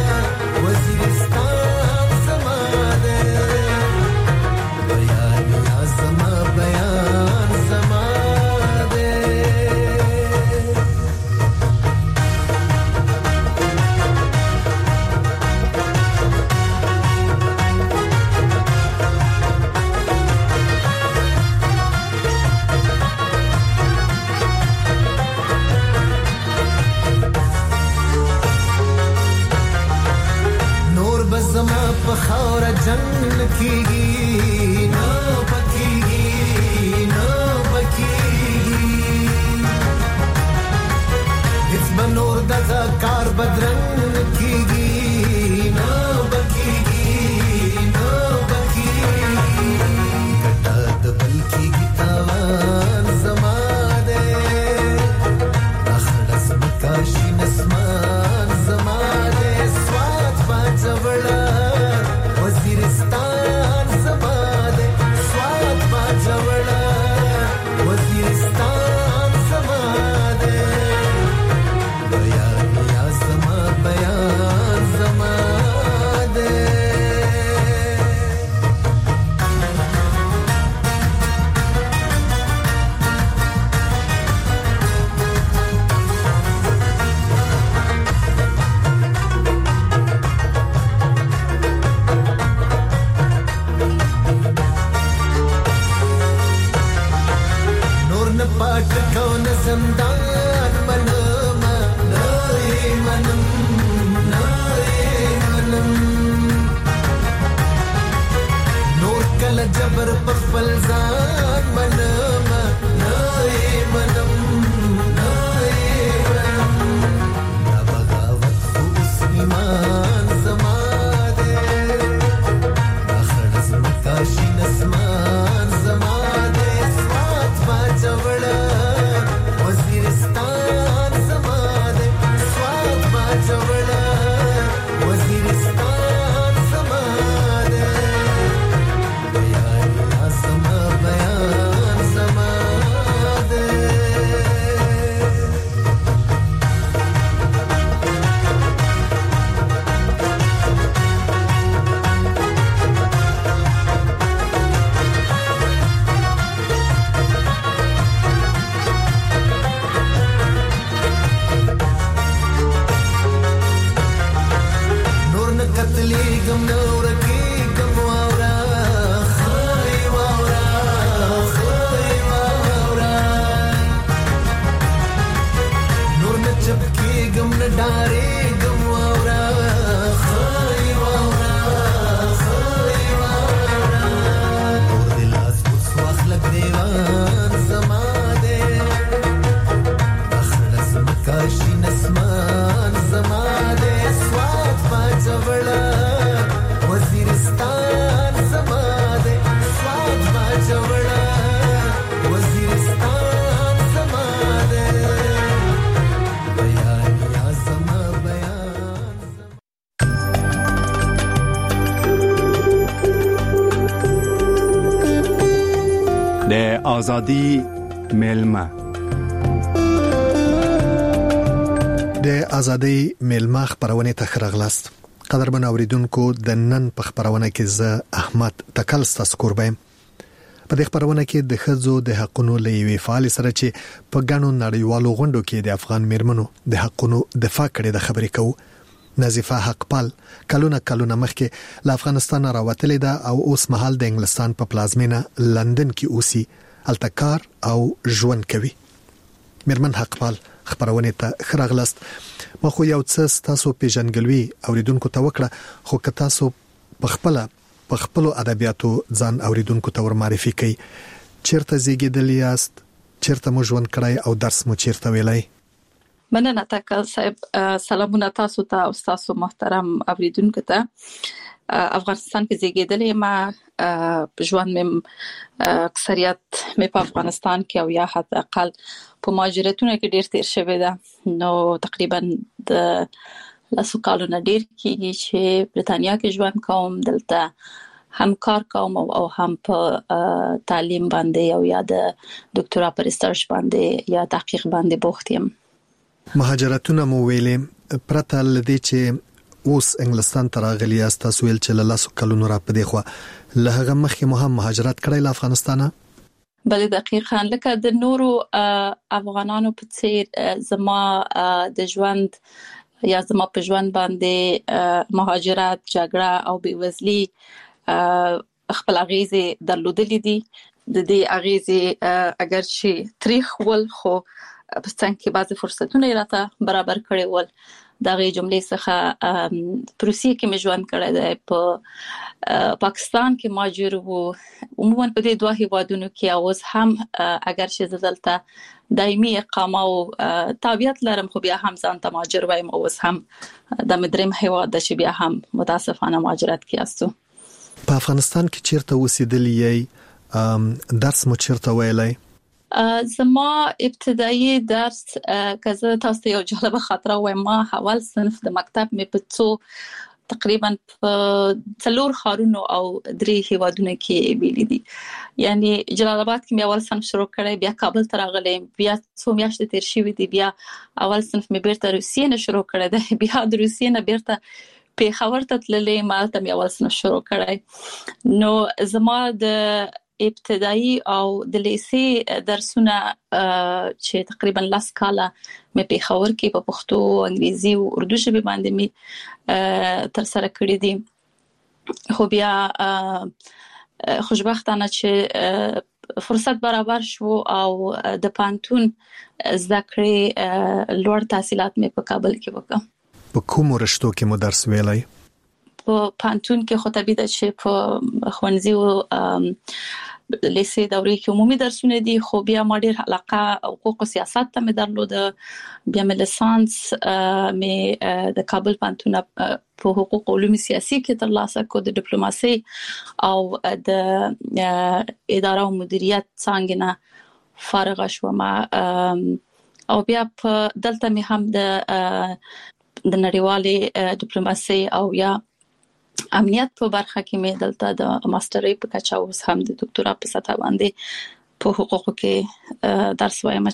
وزیرستان زما دے زما بیان زما دے. نور بزما په خاور جنگ کیږي نو پکیږي نو پکیږي هیڅ بنور دغه کار بدرنګ کیږي نو پکیږي نو پکیږي کټه د بل کیږي تاوان زما دے اخلص مکاشي نسمان زما دے سواد باجوړا وزیرستان زما د ازادي میلمه د ازادي میلمه خبرونه ته خرغلاست. قدرمن اوریدونکو د نن په خبرونه کې زه احمد تکل ستاسو قربایم. په دې خبرونه کې د ښځو د حقونو لوي فعال سره چې په ګڼو نړیوالو غونډو کې د افغان میرمنو د حقونو دفاع کړي د خبرې کوو. نظیفه حقپال کلونه کلونه مخکې له افغانستان راوتلې ده او اوس مهال د انګلستان په پلازمینه لندن کې اوسي، هلته کار او ژوند کوي. میرمن حقپال خبرونه ته خرغلاست. ما خو یو څه تاسو پیژنګلوي اوریدونکو ته وکړه، خو که تاسو په خپل په خپل ادبیاتو ځان اوریدونکو ته ور معرفي کړئ. چیرته زیږیدلی یاست، چیرته مو ژوند کړی او درس مو چیرته ویلی؟ مننه تکل صاحب. سلامونه تاسو ته او تاسو محترم اوریدونکو ته. افغانستان کې زیږیدلې ما ژوند مې اکثریت مې په افغانستان کې او یا حتی اقل په مهاجرتونو کې ډیر تیر شوی ده. نو تقریبا د لاسو کالونه ډیر کېږي چې برتانیا کې ژوند کوم. دلته هم کار کوم او هم په تعلیم باندې او یا د ډاکټرا پر ریسرچ باندې یا تحقیق باندې بوخت یم. مهاجرتونه مو ویلې پرته لدی چې اوس انګلستان ته راغلی یاست، تاسو ویل چې له لاسو کلونو را پدې خو له هغه مخکې مو هم مهاجرت کړی له افغانستانه؟ بله دقیقاً لکه د نورو افغانانو په څیر زما د ژوند یا زما په ژوند باندې مهاجرت، جګړه او بېوزلي خپل اغیزې درلودلې دي. د دې اغیزې اگر چې تاریخ ول خو په څنګه کې بعضی فرصتونه راته برابر کړي ول. دغه جملې څخه پروسې کې مې ژوند کړی دی. په پاکستان کې مهاجر وو، عموما په دې دوه هیوادونو کې اوس هم اگر چې دلته دایمي اقامه او تابعیت لرم خو بیا هم ځان ته مهاجر وایم. اوس هم د مدرم هیواد د چې بیا هم متاسفانه مهاجرت کې استو. په افغانستان کې چیرته اوسېدلی یې؟ درس مو چیرته ویلی؟ زما ابتدایي درس کزه تاسو یو جالب خاطره وایم. ما اول صنف د مکتب مې په څو تقریبا په څلور خارونو او درې هیوادونو کې ویلي دي. یعنی جلال آباد کې مې اول صنف شروع کړی، بیا کابل ته راغلم، بیا څو میاشتې تیر شوې دي، بیا اول صنف مې بیرته روسیې نه شروع کړی دی، بیا د روسیې نه بیرته پیښور ته تللې، مالته مې اول صنف شروع کړی. نو زما د ابتدایي او د لیسې درسونه چې تقریبا لاس کاله مې په پیښور کې په پښتو، انګریزي او اردو ژبه باندې مې تر سره کړې دي. خو بیا خوشبختانه چې فرصت برابر شو او د پانتون زده کړې لوړ تحصیلات مې په کابل کې وکړم. په کوم رشتو کې مو درس ویلی؟ په پانتون کې خو طبیعي ده چې په ښوونځي او لیسې دورې کې عمومي درسونه دي، خو بیا ما ډېر علاقه حقوق او سیاست ته مې درلوده. بیا مې لیسانس مې د کابل پانتون په حقوق او علوم سیاسي کې ترلاسه کړ، د ډیپلوماسي او د اداره او مدیریت څانګې نه فارغ شوم. او بیا په دلته مې هم د د نړیوالې ډیپلوماسي او یا امنیت په برخه کې مې دلته د ماسترۍ په کچه اوس هم د ډاکټرا په سطح باندې په حقوقو کې درس وایم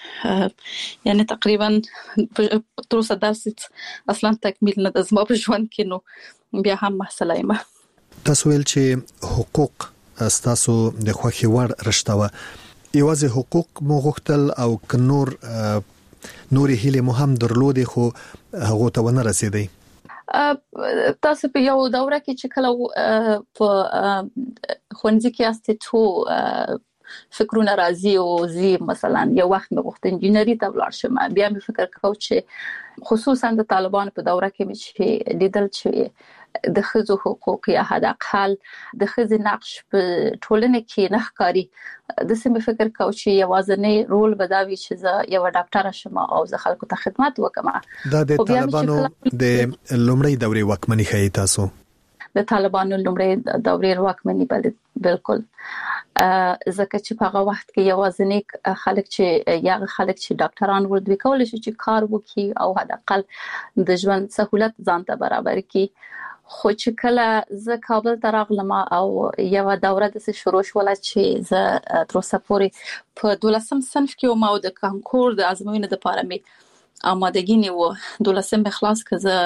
چې یعنی تقریبا تر اوسه درس اصلا تکمیل نه د زما په ژوند کې، نو بیا هم محصله یم. تاسو ویل چې حقوق تاسو د خوښي وړ رشته و، یوازې حقوق مو غوښتل او ک نور نور هیله مو هم درلودي خو هغه ته ونه رسیدي؟ تاسو په یو دوره کې چې کله په ښوونځي کې یاست ته فکرونه راځي او زی مثلا یو وخت مې غوښتل انجینری ته ولاړ شم، بیا مې فکر کاوه چې خصوصا د طالبانو په دوره کې مې چې لیدل چې د ښځو حقوق یا حد اقل د ښځې نقش په ټولنه کې نه ښکاري. د سمې فکر کاوه چې یوازینی رول به دا وي چې زه یو ډاکټره شم او زه خلکو ته خدمت وکم. دا د طالبانو د لومړی دورې واکمنۍ ښیي تاسو؟ د طالبانو لومړی دورې واکمنۍ بالکل، ځکه چې په هغه وخت کې یوازینی خلک چې یا خلک چې ډاکټران ول دوی کولای شي چې کار وکړي او حد اقل د ژوند سہولت ځان ته برابر کړي. خو چې کله زه کابل ته راغلم او یو دوره د شروع شوله چې زه تر اوسه پورې په دولسم صنف کې وم او د کانکور د ازموینې لپاره مې آمادګي نیو. دولسم خلاص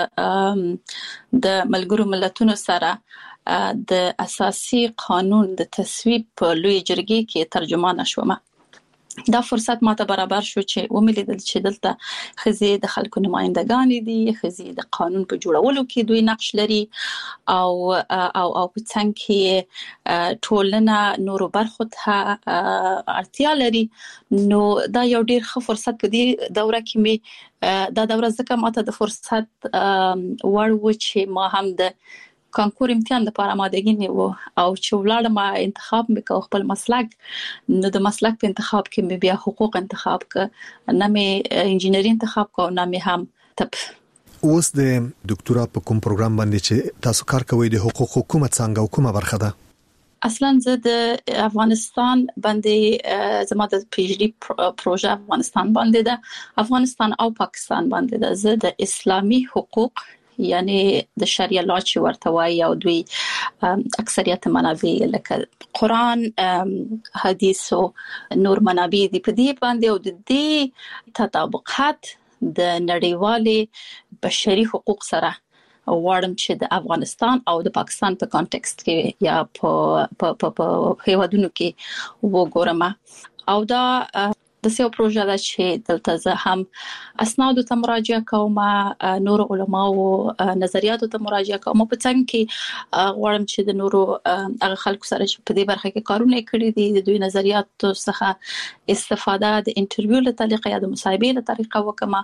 کړه د ملګرو ملتونو سره د اساسي قانون د تصویب په لوی جرګې کې ترجمانه شوم. دا فرصت ماته برابر شو چې وملیدل چې دلته خزې د خلکو نمائندګان دي، خزې د قانون په جوړولو کې دوی نقش لري او او او په څنګه کې ټولنه نورو برخو ته اړتیا لري. نو دا یو ډیر ښه فرصت په دې دوره کې مې دا دوره ځکه ماته د فرصت وړ و چې ما هم د کانکور امتحان لپاره آمادګي نیو او چې ولاړم انتخاب وکاو خپل مسلک. نو د مسلک په انتخاب کې مې بیا حقوق انتخاب ک، نه مې انجینری انتخاب کو، نه مې هم طب. اوس د ډاکټرا په کوم پروګرام باندې چې تاسو کار کوئ د حقوق حکومت څنګه کومه برخه ده؟ اصلا زه د افغانستان باندې زما د پی ایچ ډی پروژه افغانستان باندې ده، افغانستان او پاکستان باندې ده. زه د اسلامي حقوق یعنی د شریعه لا چې ورته وایي او دوی اکثریت منابع لکه قرآن، حدیث او نور منابع دي په دې باندې او د دې تطابقات د نړیوالې بشري حقوق سره وړم چې د افغانستان او د پاکستان په کانټکست کې یا په په په هیوادونو کې وګورم. او دا د سیو پروژه ده چې دلته زه هم اسناد ته مراجعه کوم، نور علماو نظریاتو ته مراجعه کوم، په څنګه کې غواړم چې د نورو هغه خلکو سره چې په دې برخه کې کارونه کړی دي د دوی نظریاتو څخه استفاده د انټرویو له طریقې یا د مصاحبې له طریقې وکم.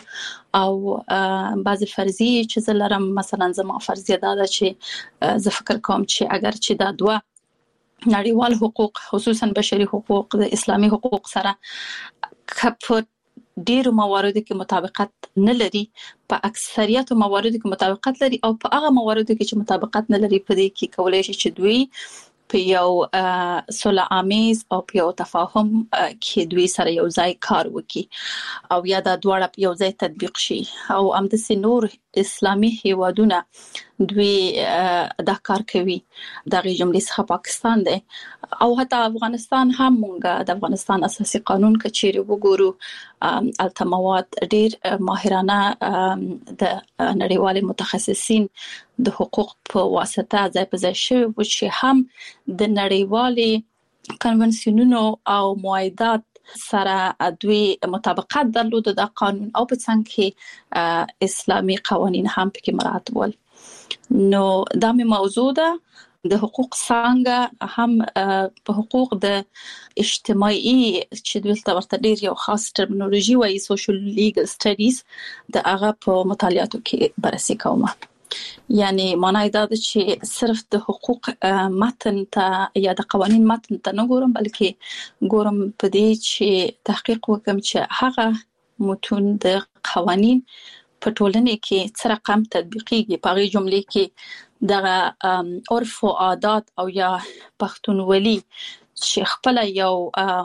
او بعض فرضیه چې زه لرم، مثلا زما فرضیه دا ده چې زه فکر کوم چې اگر چې دا دوه نړیوال حقوق خصوصا بشري حقوق د اسلامي حقوق سره کپ ډیرو مواردو کې مطابقت نه لري، په اکثریت مواردو کې مطابقت لري او په هغه مواردو کې چې مطابقت نه لري په دې کې کولای شي چې دوی په یو صلح آمیز او په یو تفاهم کې دوی سره یو ځای کار وکړي او یا دا دواړه یو ځای تطبیق شي. او همداسې نور اسلامي هیوادونه دوی دا کار کوي. دغه جملې څخه پاکستان دی او حتی افغانستان هم. مونږ د افغانستان اساسي قانون کچېری وګورو، التمواد ډیر ماهرانه د نړیوال متخصصین د حقوق په واسطه ځای په ځای شوی و چې هم د نړیوال کنونسیونونو او معاهدات سره دوی مطابقت درلود د قانون او په څنګه کې اسلامي قوانين هم پکې مراعات ول. نو دا مې موضوع ده د حقوق څنګه هم په حقوق د اجتماعي چې دلته ورته ډیر یو خاص ټرمینولوژي وایي سوشل لیګل سټډیز د هغه په مطالعاتو کې بررسي کوم. یعنی معنی دا ده چې صرف د حقوق متن ته یا د قوانین متن ته نه ګورم، بلکې ګورم په دې چې تحقیق وکم چې هغه متون د قوانین په ټولنه کې څه رقم تطبیقيږي. په هغه جملې کې د عرف او عادات او یا پښتونولي چې خپل یو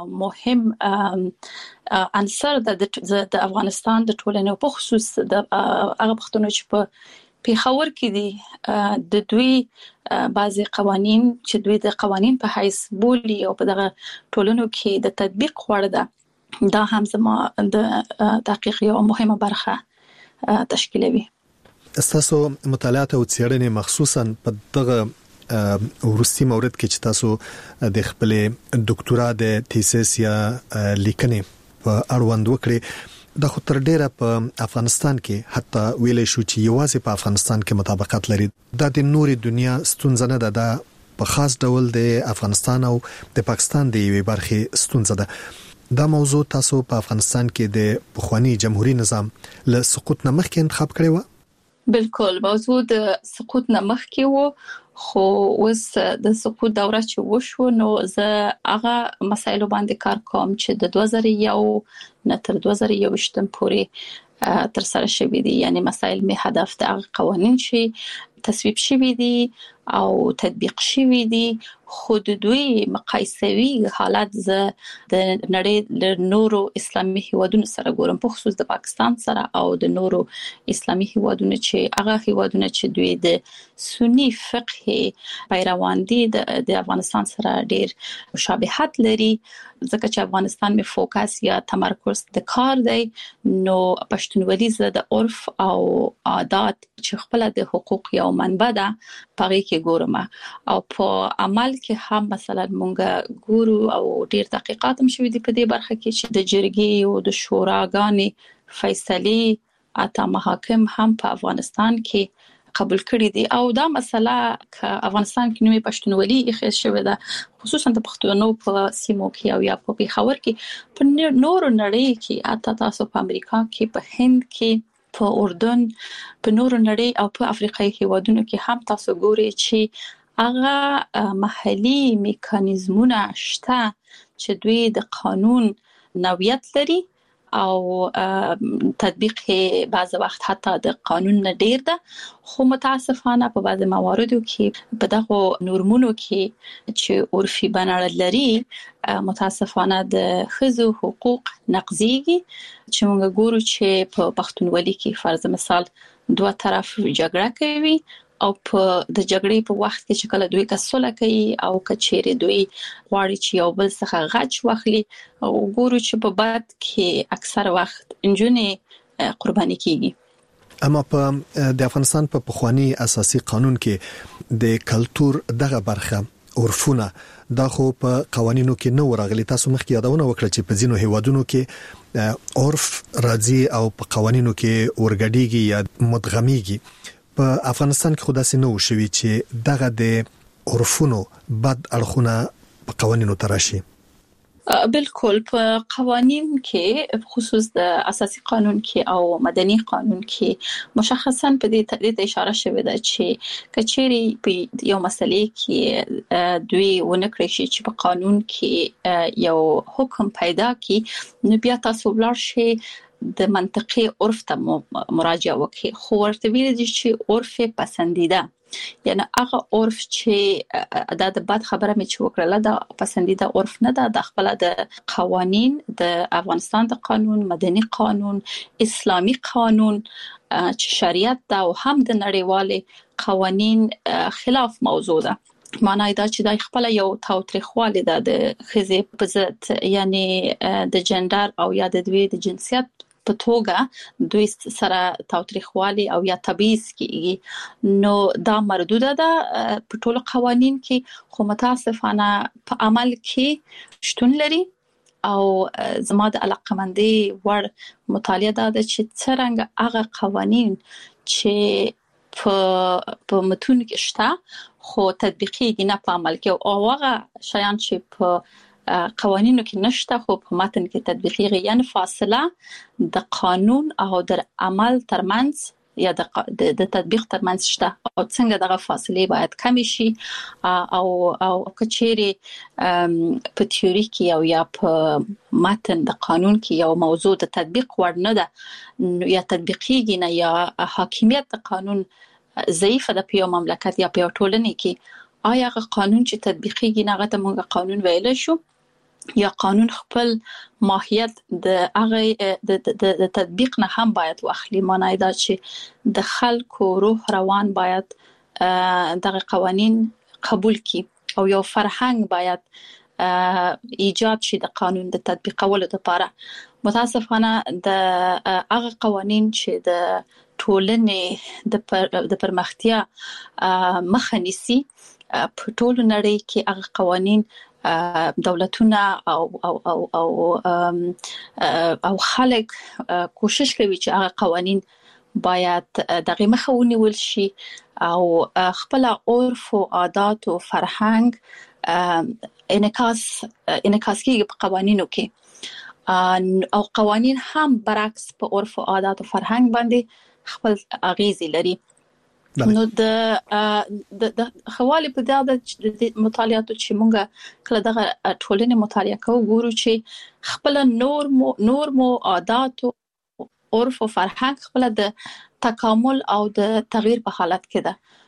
مهم عنصر د افغانستان د ټولنې په خصوص د هغه پښتون چې په پیښور کې دي د دوی بعضي قوانين چې دوی د قوانين په حیث بولي او په دغه ټولنو کې د تطبیق وړ ده، دا هم زما د تحقیق یو مهمه برخه تشکیلوي. تاسو مطالعات او څېړنې مخصوصا په دغه ورستي مورد کې چې تاسو د خپل ډاکټرا د تھیسس یا لیکنې په اړوند وکړي، د خو تر ډیره په افغانستان کې حتی ویلې شو چې یوازې په افغانستان کې مطابقت لري. دا د نوري دنیا ستونزه نه ده، دا په خاص ډول د افغانستان او د پاکستان د یوې برخې ستونزه ده. دا موضوع تاسو په افغانستان کې د پخوانی جمهوریت نظام له سقوط نه مخکې انتخاب کړی و؟ بالکل، موضوع د سقوط نه مخکې و، خو اوس د سقوط دوره چې وشو نو زه هغه مسایلو باندې کار کوم چې د دوه زره یو نه تر دوه زره یو پورې تر سره شوي دي. یعنی مسایل می هدف د هغه قوانين شي تصویب شوي دي او تطبیق شوي دي، خو د دوی مقایسوي حالت زه د نړۍ له نورو اسلامي هیوادونو سره ګورم، په خصوص د پاکستان سره او د نورو اسلامي هیوادونو چې هغه هیوادونه چې دوی د سنی فقه پیروان دي د افغانستان سره ډیر مشابهت لري، ځکه چې افغانستان می فوکس یا تمرکز د کار دی. نو پښتونولي زه د عرف او عادت چې خپل د حقوق یو منبع ده پاره کې ګورم، او په عمل کې هم مثلا مونږ ګورو او ډیر تحقیقات هم شوي دي په دې برخه کې چې د جرګې او د شوراګانې فیصله اته محاکم هم په افغانستان کې قبول کړی دي، او دا مسله ک افغانستان کې نوې پښتونولي اخیس شوې ده، خصوصا د پښتنو په سیمو کې او یا په پیښور کې، په نورو نړۍ کې، اته تاسو په امریکا کې، په هند کې، په اردن، په نورو نړۍ او په افریقایي هیوادونو کې هم تاسو ګورئ چې هغه محلي میکانیزمونه شته چې دوی د قانون نوعیت لري او تطبیق بعض وخت حتی د قانون نه ډیر ده، خو متاسفانه په بعض مواردو کې په دغه نورمونو کې چې عرفي بڼه لري متاسفانه د ښځو حقوق نقضيږي، چې موږ ګورو چې په پښتونولي کې فرض مثال دوه طرف جګړه کوي او په د جګړې په وخت کې چې کله دوی کسوله کوي او کچېره دوی غواړي چې یو بل څخه غچ واخلي، او ګورو چې په بعد کې اکثر وخت انجونې قرباني کیږي. اما په د افغانستان په پخوانی اساسي قانون کې د کلچر دغه برخه عرفونه دا خو په قوانینو کې نو راغلي. تاسو مخکې یادونه وکړه چې په ځینو هیوادونو کې عرف راځي او په قوانینو کې ورګډيږي یا مدغميږي. په افغانستان کې خداسي نو شوي چې دغه د عرفونو بد اړخونه په قوانینو تراشي. بالکل په قوانین کې خصوص د اساسي قانون کې او مدني قانون کې مشخصا په دې تدید اشاره شوې ده چې کچېری په یو مسلې کې دوی ونکړي شي چې په قانون کې یو حکم پیدا کی، نو بیا تاسو ولر شي د منطقي عرف ته مراجعه وکړي، خو ورته ویل دي چې عرف پسندیده، یعنی هغه عرف چې د بد خبره مې چې وکړه دا پسندیده عرف نه ده، د خپل د قوانین د افغانستان د قانون، مدني قانون، اسلامي قانون چې شریعت دا او هم د نړیوال قوانین خلاف موضوع ده. معنی دا چې د خپل یو تاوتریخوالی ده د خزې په ضد، یعنی د جندر او یا د دوی د جنسیت په توګه دوی سره تاوتریخوالی او یا تبعیض کیږي، نو دا مردوده ده په ټولو قوانین کې، خو متاسفانه په عمل کې شتون لري. او زما د علاقمندي ور مطالعه ده چې څنګه هغه قوانین چې په په متون کې شته خو تطبیقي نه په عمل کې، او هغه شیان چې په قوانینو کې نشته خو په متن کې تطبیقي، یعنی فاصله د قانون او د عمل ترمنځ یا د د تطبیق ترمنځ شته، او څنګه دغه فاصله باید کم شي، او او کچېری په تیوري کې او یا په متن د قانون کې یو موضوع د تطبیق وړ نه ده یا تطبیقي نه، یا حاکمیت د قانون ضعیفه د پیو مملکت یا پیو ټولنې کې، آیا هغه قانون چې تطبیقي نه غته مونږ قانون ویل شو، یا قانون خپل ماهیت د هغه د تطبیق نه هم باید واخلي. معنی دا چې د خلکو روح روان باید دغه قوانین قبول کی، او یو فرهنګ باید ایجاد شي د قانون د تطبیقولو لپاره. متاسفانه د هغه قوانین چې د ټولنې د پرمختیا مخه نیسي په ټولو نړۍ کې، هغه قوانین دولتونه او او او او او خلک کوشش کوي چې هغه قوانین باید دغه مخه ونیول شي، او خپل عرف او عادات او فرهنګ انعکاس انعکاس کیږي په قوانینو کې، او قوانین هم برعکس په عرف او عادات او فرهنګ باندې خپل اغیزې لري. نو د د خوالي په دا د مطالعاتو چې مونږه کله دغه ټولنې مطالعه کوو، ګورو چې خپل نورم نورم عادت او عرف او فرهنګ خپل د تکامل او د تغییر په حالت کې ده.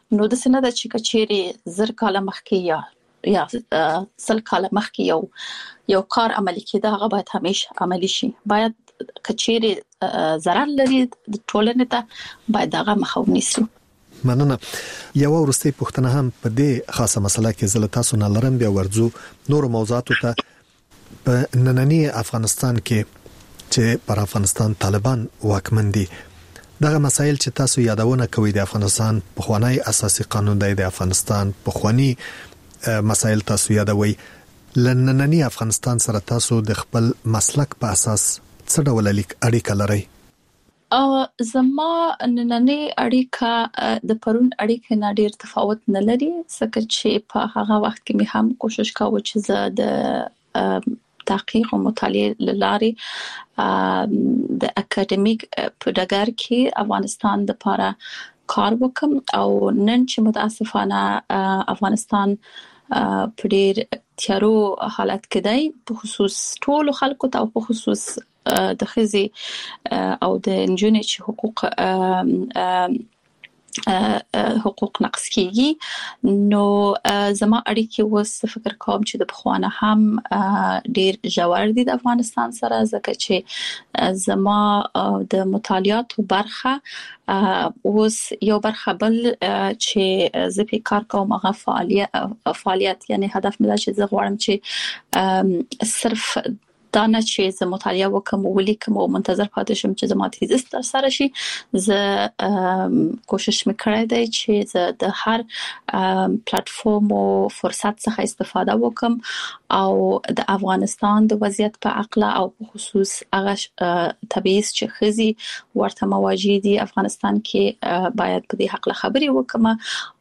نو د سند چې کچېری زر کاله مخکې یا یا سل کاله مخکې یو یو کار عملي کېده هغه باید همیشه عملي شي. باید کچېری ضرر لري د ټولنې ته باید هغه مخاوني سي. مننه. یو ورستي پښتنه هم په دې خاصه مسله کې زله تاسو نه لرم بیا ورځو نور موضوعاتو ته. په نننی افغانستان کې چې پر افغانستان طالبان واکمن دي دغه مسایل چې تاسو یادونه کوي د افغانستان په خوانی اساسي قانون دی د افغانستان په خوانی مسایل تاسو یادوي لنننی افغانستان سره تاسو د خپل مسلک په اساس څه ډول اړیکه لرئ؟ ا زما نننی اړیکه د پرون اړیکه نه ډیر تفاوت نه لري ځکه چې په هغه وخت کې مې هم کوشش کاوه چې زه د تحقیق او مطالعه لارې د اکیډمیک په ډګر کې افغانستان د لپاره کار وکم او نن چې متاسفانه افغانستان په ډیر تیارو حالت کې دی په خصوص ټول خلکو ته او په خصوص د خزي او د انجونې چې حقوق حقوق نقص کیږي نو زما اړیکې وس فکر کوم چې د بخوانه هم ډیر ژور دي د افغانستان سره ځکه چې زما د مطالعاتو برخه اوس یو برخه بل چې زه په کار کوم هغه فعالیت فعالیت یعنی هدف مې دا چې زه غواړم چې صرف دا نه چې زه مطالعه وکم او ولیکم او منتظر پاتې شم چې زما تیزس تر سره شي. زه کوشش وکړای دی چې زه د هر پلیټ فارم او فرصت څخه استفاده وکم او د افغانستان د وضعیت په اړه او په خصوص هغه تبعیض چې خزي ورته مواجه دي افغانستان کې باید په دې حق خبري وکم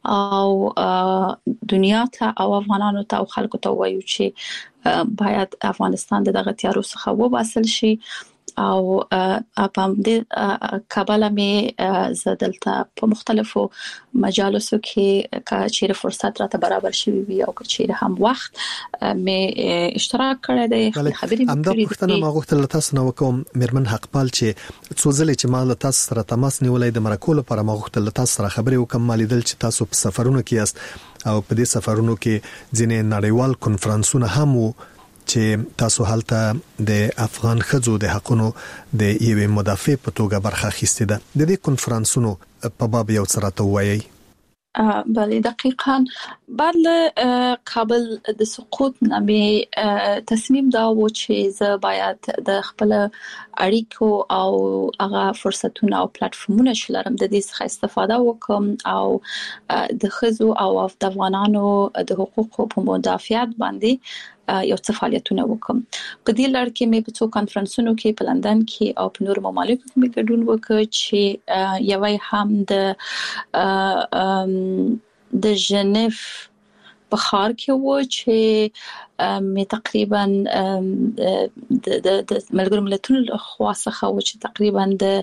او دنیا ته او افغانانو ته او خلکو ته وایو چې باید افغانستان دغه تیارو څخه وباسل شي او په دې کابل مې زدلته په مختلفو مجالسو کې چې فرصت راته برابر شوی وي او چې هم وخت مې اشتراک کړی دی خبرې مې کړې دي. پښتنه ما غوښتل تاسو نو کوم مرمن حقپال چې څو ځله چې ما له تاسو سره تماس نیولای د مرکول لپاره ما غوښتل تاسو سره خبرې وکم مالیدل چې تاسو په سفرونو کې یاست او په دې سفرونو کې ځینې نړیوال کنفرانسونه هم وو چې تاسو هلته د افغان خځو د حقونو د یوې مدافع په توګه برخه اخیستې ده. د دې کنفرانسونو په باب یو څه راته وایي؟ بله دقیقاً بعد له کابل د سقوط نامې تصمیم دا و چې زه باید د خپل اړیکو او هغه فرصتونه او پلیټ فارمونه شلرم د دې څخه استفاده وکم او د خزو او د افغانانو د حقوقو په مدافعت باندې یو څه فعالیتونه وکم. په دې لړ کې مې په څو کانفرنسونو کې په لندن کې او په نورو ممالکو کې مې ګډون وکړ چې یوه هم د د ژنیف په ښار کې و چې مې تقریبا د د ملګرو ملتونو لخوا څخه و چې تقریبا د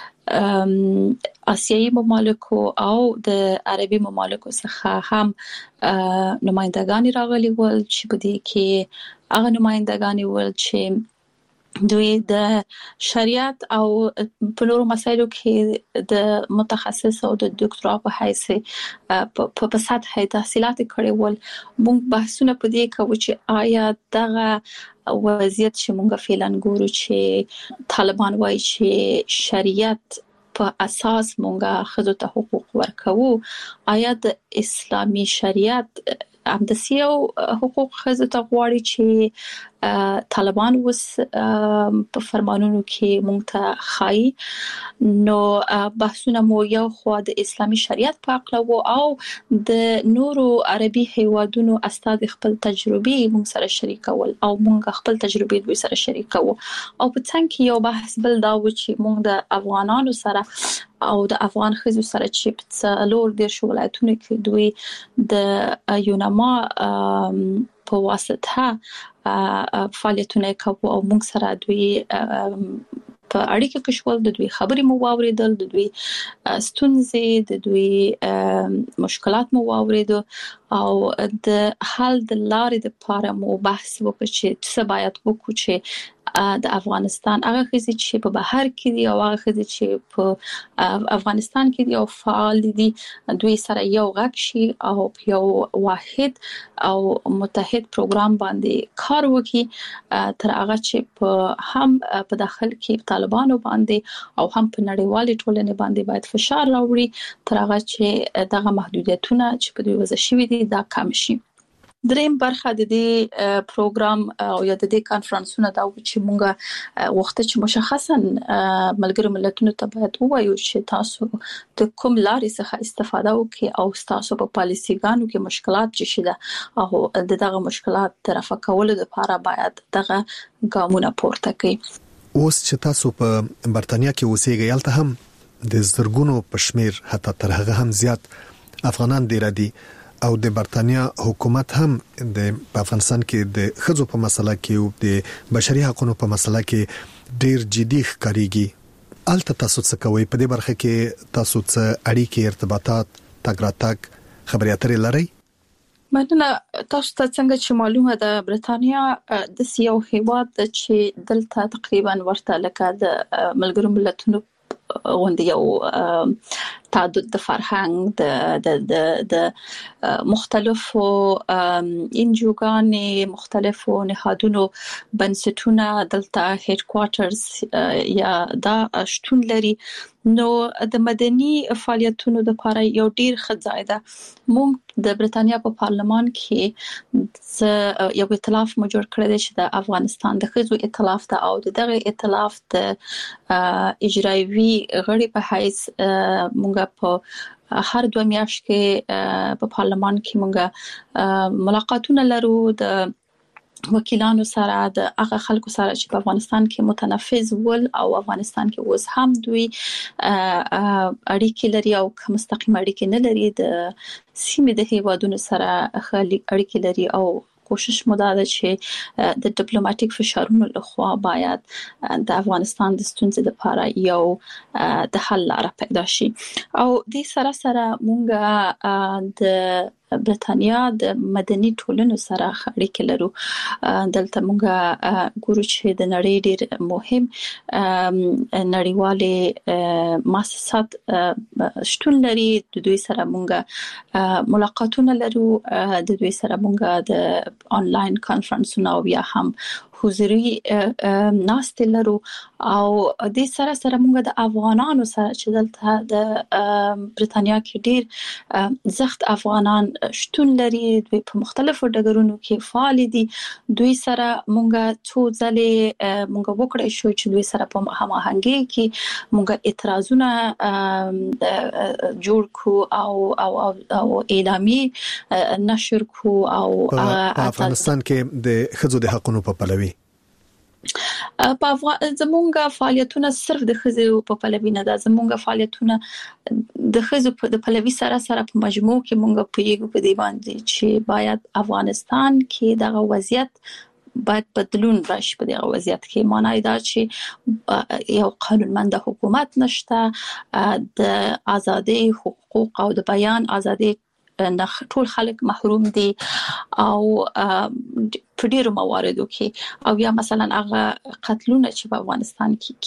آسیایي ممالکو او د عربي ممالکو څخه هم نمائندگان راغلي ول چې په دې کې هغه نمائندگان ول چې دوی د شریعت او په نورو مسایلو کې د متخصص او د ډاکټرا په حیث په په سطح تحصیلات کړي ول. موږ بحثونه په دې کوو چې آیا دغه وضعیت چې موږ فعلا ګورو چې طالبان وایي چې شریعت په اساس مونږه خزو ته حقوق ورکوو آیا د اسلامي شریعت هم د سیو حقوق خزو ته غواړي چې طالبان وس په فرمانونو کې مونږ ته خای نو بحثونه مو یو خو د اسلامي شریعت په اړه او د نورو عربي هیوادونو استاد خپل تجربه مونږ سره شریکول او مونږ خپل تجربه دوی سره شریکو او په څنګه کې یو بحث بل دا و چې مونږ د افغانانو سره او د افغان خزو سره چې په څلور د ولایتونو کې دوی د یونما په واسطه فعالیتونه کوي او موږ سره دوی په اړیکه کې شول د دوی خبرې مو واوریدل د دوی ستونزې د دوی مشکلات مو واوریدل او د حل د لارې لپاره مو بحث وکړ چې څه باید وکړو چې د افغانستان هغه خزي چې په بهر کې دي او هغه خزي چې په افغانستان کې دي او فعال دي دوی سره یو غږ شي او یو واحد او متحد پروګرام باندې کار وکړي تر هغه چې په هم په داخل کې طالبانو باندې او هم په نړیوالې ټولنې باندې باید فشار راوړي تر هغه چې دغه محدودیتونه چې په دوی وضع شوي دي دا کم شي. دریم برخه د دې پروګرام او یا د دې کانفرنسونو دا چې مونږه وخت چې مشخصا ملګرو ملتونو ته باید ووایو چې تاسو د کوم لارې څخه استفاده وکړئ او تاسو په پالیسيګانو کې مشکلات چې شته او دغه مشکلات طرفه کولو لپاره باید دغه ګامونه پورته کړئ. اوس چې تاسو په برتانیا کې اوسېږئ یالته هم د زرګونو په شمیر حتی تر هغه هم زیات افغانان دی ردي او د برتانیا حکومت هم د افغانستان کې د خځو په مسله کې او د بشري حقوقو په مسله کې ډیر جدي ښکاریږي. الته تاسو څه کوئ په دې برخه کې؟ تاسو څه اړیکې ارتباطات تګ راتګ خبرې اترې لرئ؟ مننه. تاسو ته څنګه چې معلومه ده برتانیا د سیاو هیواد چې دلته تقریبا ورته لکه د ملګرو ملتونو غونډه یو تعدد د فرهنګ د د د د مختلفو انجوګانې مختلفو نهادونو بنسټونه دلته هډ کوارټرز یا دا شتون لري نو د مدني فعالیتونو لپاره یو ډیر ښه ځای ده. موږ د برتانیا په پارلمان کې یو ائتلاف مو جوړ کړی دی چې د افغانستان د ښځو ائتلاف ته او دغه ائتلاف د اجرایوي غړي په حیث موږ په هر دوه میاشتې کې په پارلمان کې موږ ملاقاتونه لرو د وکیلانو سره د هغه خلکو سره چې په افغانستان کې متنفذ ول او افغانستان کې اوس هم دوی اړیکې لري او مستقیم اړیکې نه لري د سیمې د هیوادونو سره اړیکې لري او کوشش مو دا ده چې د ډیپلوماټیک فشارونو لخوا باید د افغانستان د ستونزې لپاره یو د حل لاره پیدا شي او د سره سره مونږه د برتانیا د مدني ټولنو سره اړیکې لرو. دلته مونږه ګورو چې د نړۍ ډېر مهم نړیوالې مؤسسات شتون لري د دوی سره مونږه ملاقاتونه لرو د دوی سره مونږه د آنلاین کانفرنسونه او یا هم حضوري ناستې لرو او د سره سره مونږ د افغانانو سره چې دلته د برتانیا کې ډېر زخت افغانان شتون لري دوی په مختلفو ډګرونو کې فعال دي. دوی سره مونږ څو ځلې مونږ وکړای شو چې دوی سره په هماهنګي کې مونږ اعتراضونه جوړ کو او او او اعلامیه نشر کو او په افغانستان کې د خځو د حقوقو په پلوي په زمونږه فعالیتونه صرف د خزو په پلوي نه ده. زمونږه فعالیتونه د خزو د پلوي سره سره په مجموع کې مونږ په یو په دی باندې چې باید افغانستان کې دغه وضعیت باید بدلون راشي. په دغه وضعیت کې معنی دا چې یو قانونمند حکومت نشته، د ازادي حقوق او د بیان ازادي ټول خلک محروم دي او په ډیرو مواردو کې او یا مثلا هغه قتلونه چې په افغانستان کې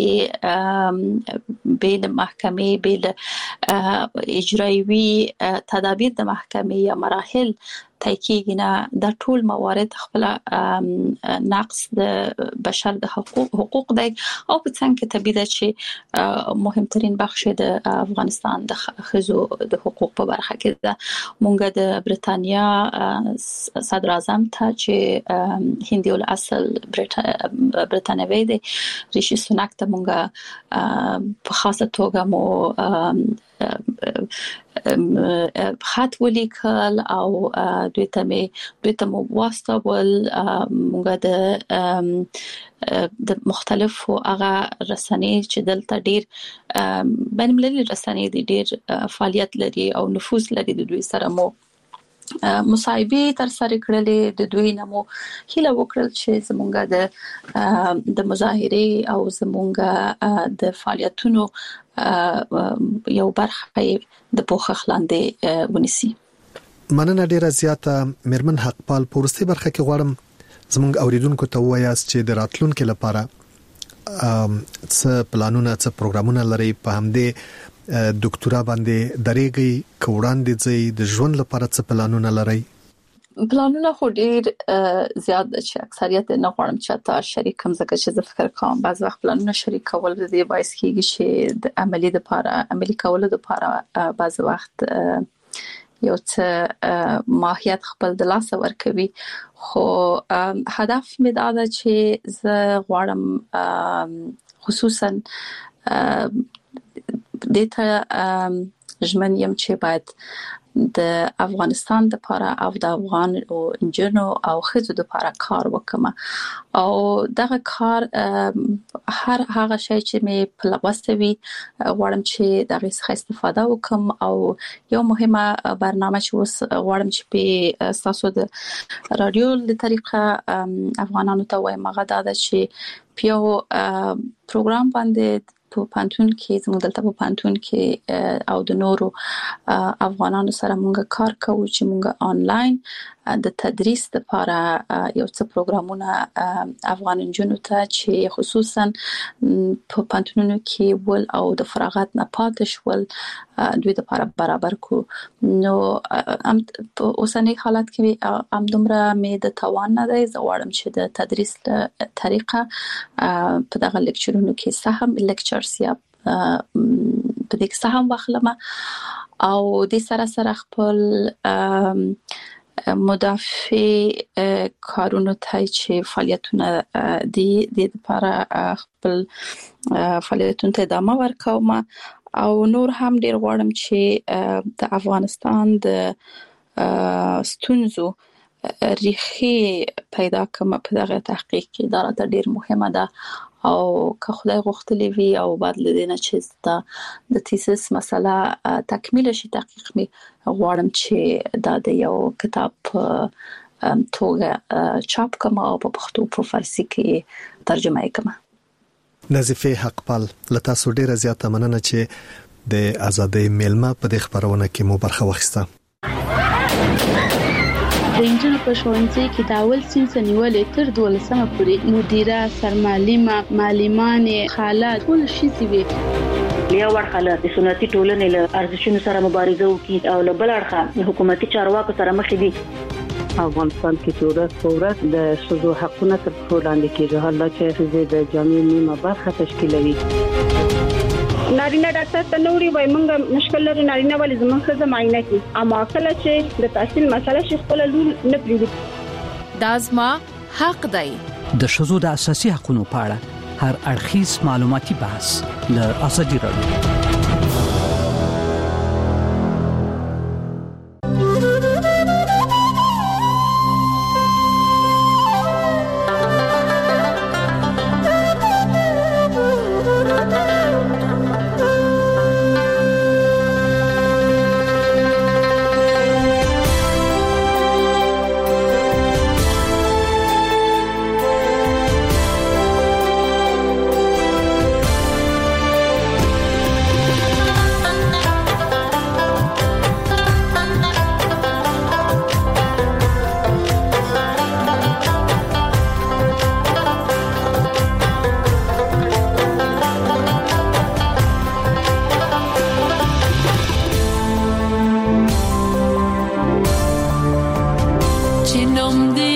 کیږي بیل محکمې بیل اجرایوي تدابیر د محکمې یا مراحل تحقیق نه د ټول موارد خپل نقص د بشر د حقوق حقوق دی او په څنګه کې طبيعي ده چې مهمترین بخش د افغانستان د خزو د حقوق په برخه کې ده. مونږ د برتانیا صدر اعظم ته چې هندي الاصل برتانوي دی ریشي سوناک ته مونږ په خاصه توګه مو خط ولیکل او دوی ته می دوی ته مو واستول موږ د د مختلفو هغه رسنۍ چې دلته ډیر بین المللي رسنۍ دي ډیر فعالیت لري او نفوذ لري د دوی سره مو مصاحبه تر سره کړلې د دوی نمو هیله وکړل چې زمونږه د د مظاهره او زمونږه د فعالیتونو یو برخه د پوښښ لاندې ونیسي. مننه ډیره زیاته مرمن حقپال پورستي برخه کې غواړم زموږ اوریدونکو ته وایاست چې د راتلونکو لپاره څه پلانونه څه پروګرامونه لري په همدې ډاکټرا باندې درېږي کوړاندې ځي د ژوند لپاره څه پلانونه لري؟ پلانونه خو ډیر زیات چې اکثریت نه غواړم چې تاسو شریکم ځکه چې زه فکر کوم بعض وخت پلانونه شریک کول د دې باعث کیږي چې د عملی لپاره عملی کول لپاره بعض وخت یو څه ماهیت خپل د لاس ورکوي خو هدف مې دا ده چې زه غواړم خصوصا د ته ژمن یم چې باید د افغانستان لپاره او د افغان او انجنونو او خزو لپاره کار وکم او دغه کار هر هغه شی چې مې په لوستوي غواړم چې دغه څخه استفاده وکم او یو مهمه برنامه چې اوس غواړم چې په تاسو د رادیو له طریقه افغانانو ته وایم هغه دا چې پیو پروګرام باندې په پانتون کې زموږ دلته په پانتون کې او د نورو افغانانو سره موږ کار کوو چې موږ آنلاین د تدریس لپاره یو څه پروګرامونه افغان انجونو ته چې خصوصا په پانتونونو کې ول او د فراغت نه پاتې شول دوی لپاره برابر کو نو په اوسنۍ حالت کې هم دومره مې د توان نه دی زوړم چې د تدریس طریقه په دغه لیکچرونو کې سهم لیکچرز یا په دې کې سهم واخلم او د سره سره خپل مدافع کارونو ته چې فعالیتونه دي د لپاره خپل فعالیتونو ته ادامه ورکوم او نور هم ډیر غواړم چې د افغانستان د ستونزو ریښې پیدا کوم په دغه تحقیق کې دا راته ډیر مهمه ده او که خدای غوښتلی وي او بعد لدینه چې د تیسیس مسله تکمیل شي تحقیق می غواړم چې دا د یو کتاب توګه چاپ کوم او په پښتو په فارسی کې ترجمه کوم. نظیفه حقپال لتا سو ډیره زیاته مننه چې د ازادۍ میلمه په دې خبرونه کې مو برخه واخیسته. د انجن په ښوونځي کې د اول صنف نیولې تر دولسمه پورې مدیره سرمعلمه معلمان خاله ټول شي وي. یو ورخاله د سنتي ټولنې له ارزښتونو سره مبارزه وکړي او له بل اړخه حکومتي چارواکو سره مخ دي. افغانستان کې ټولنه فورت د شذو حقونه تر وړاندې کېږي حالا چې د جامعي نیمه برخه تشکیلوي. نارینه ډاکټر ته نوري وای مونږ مشکل لري نارینه ولې زموږ څه معاینه کوي اما کله چې د تحصیل مسله شي خپل لول نه پریږدي. دازما حق دی د شذو د اساسي حقوقو په اړه هر اړخیز معلوماتي بحث له اساسي راډیو. Nom de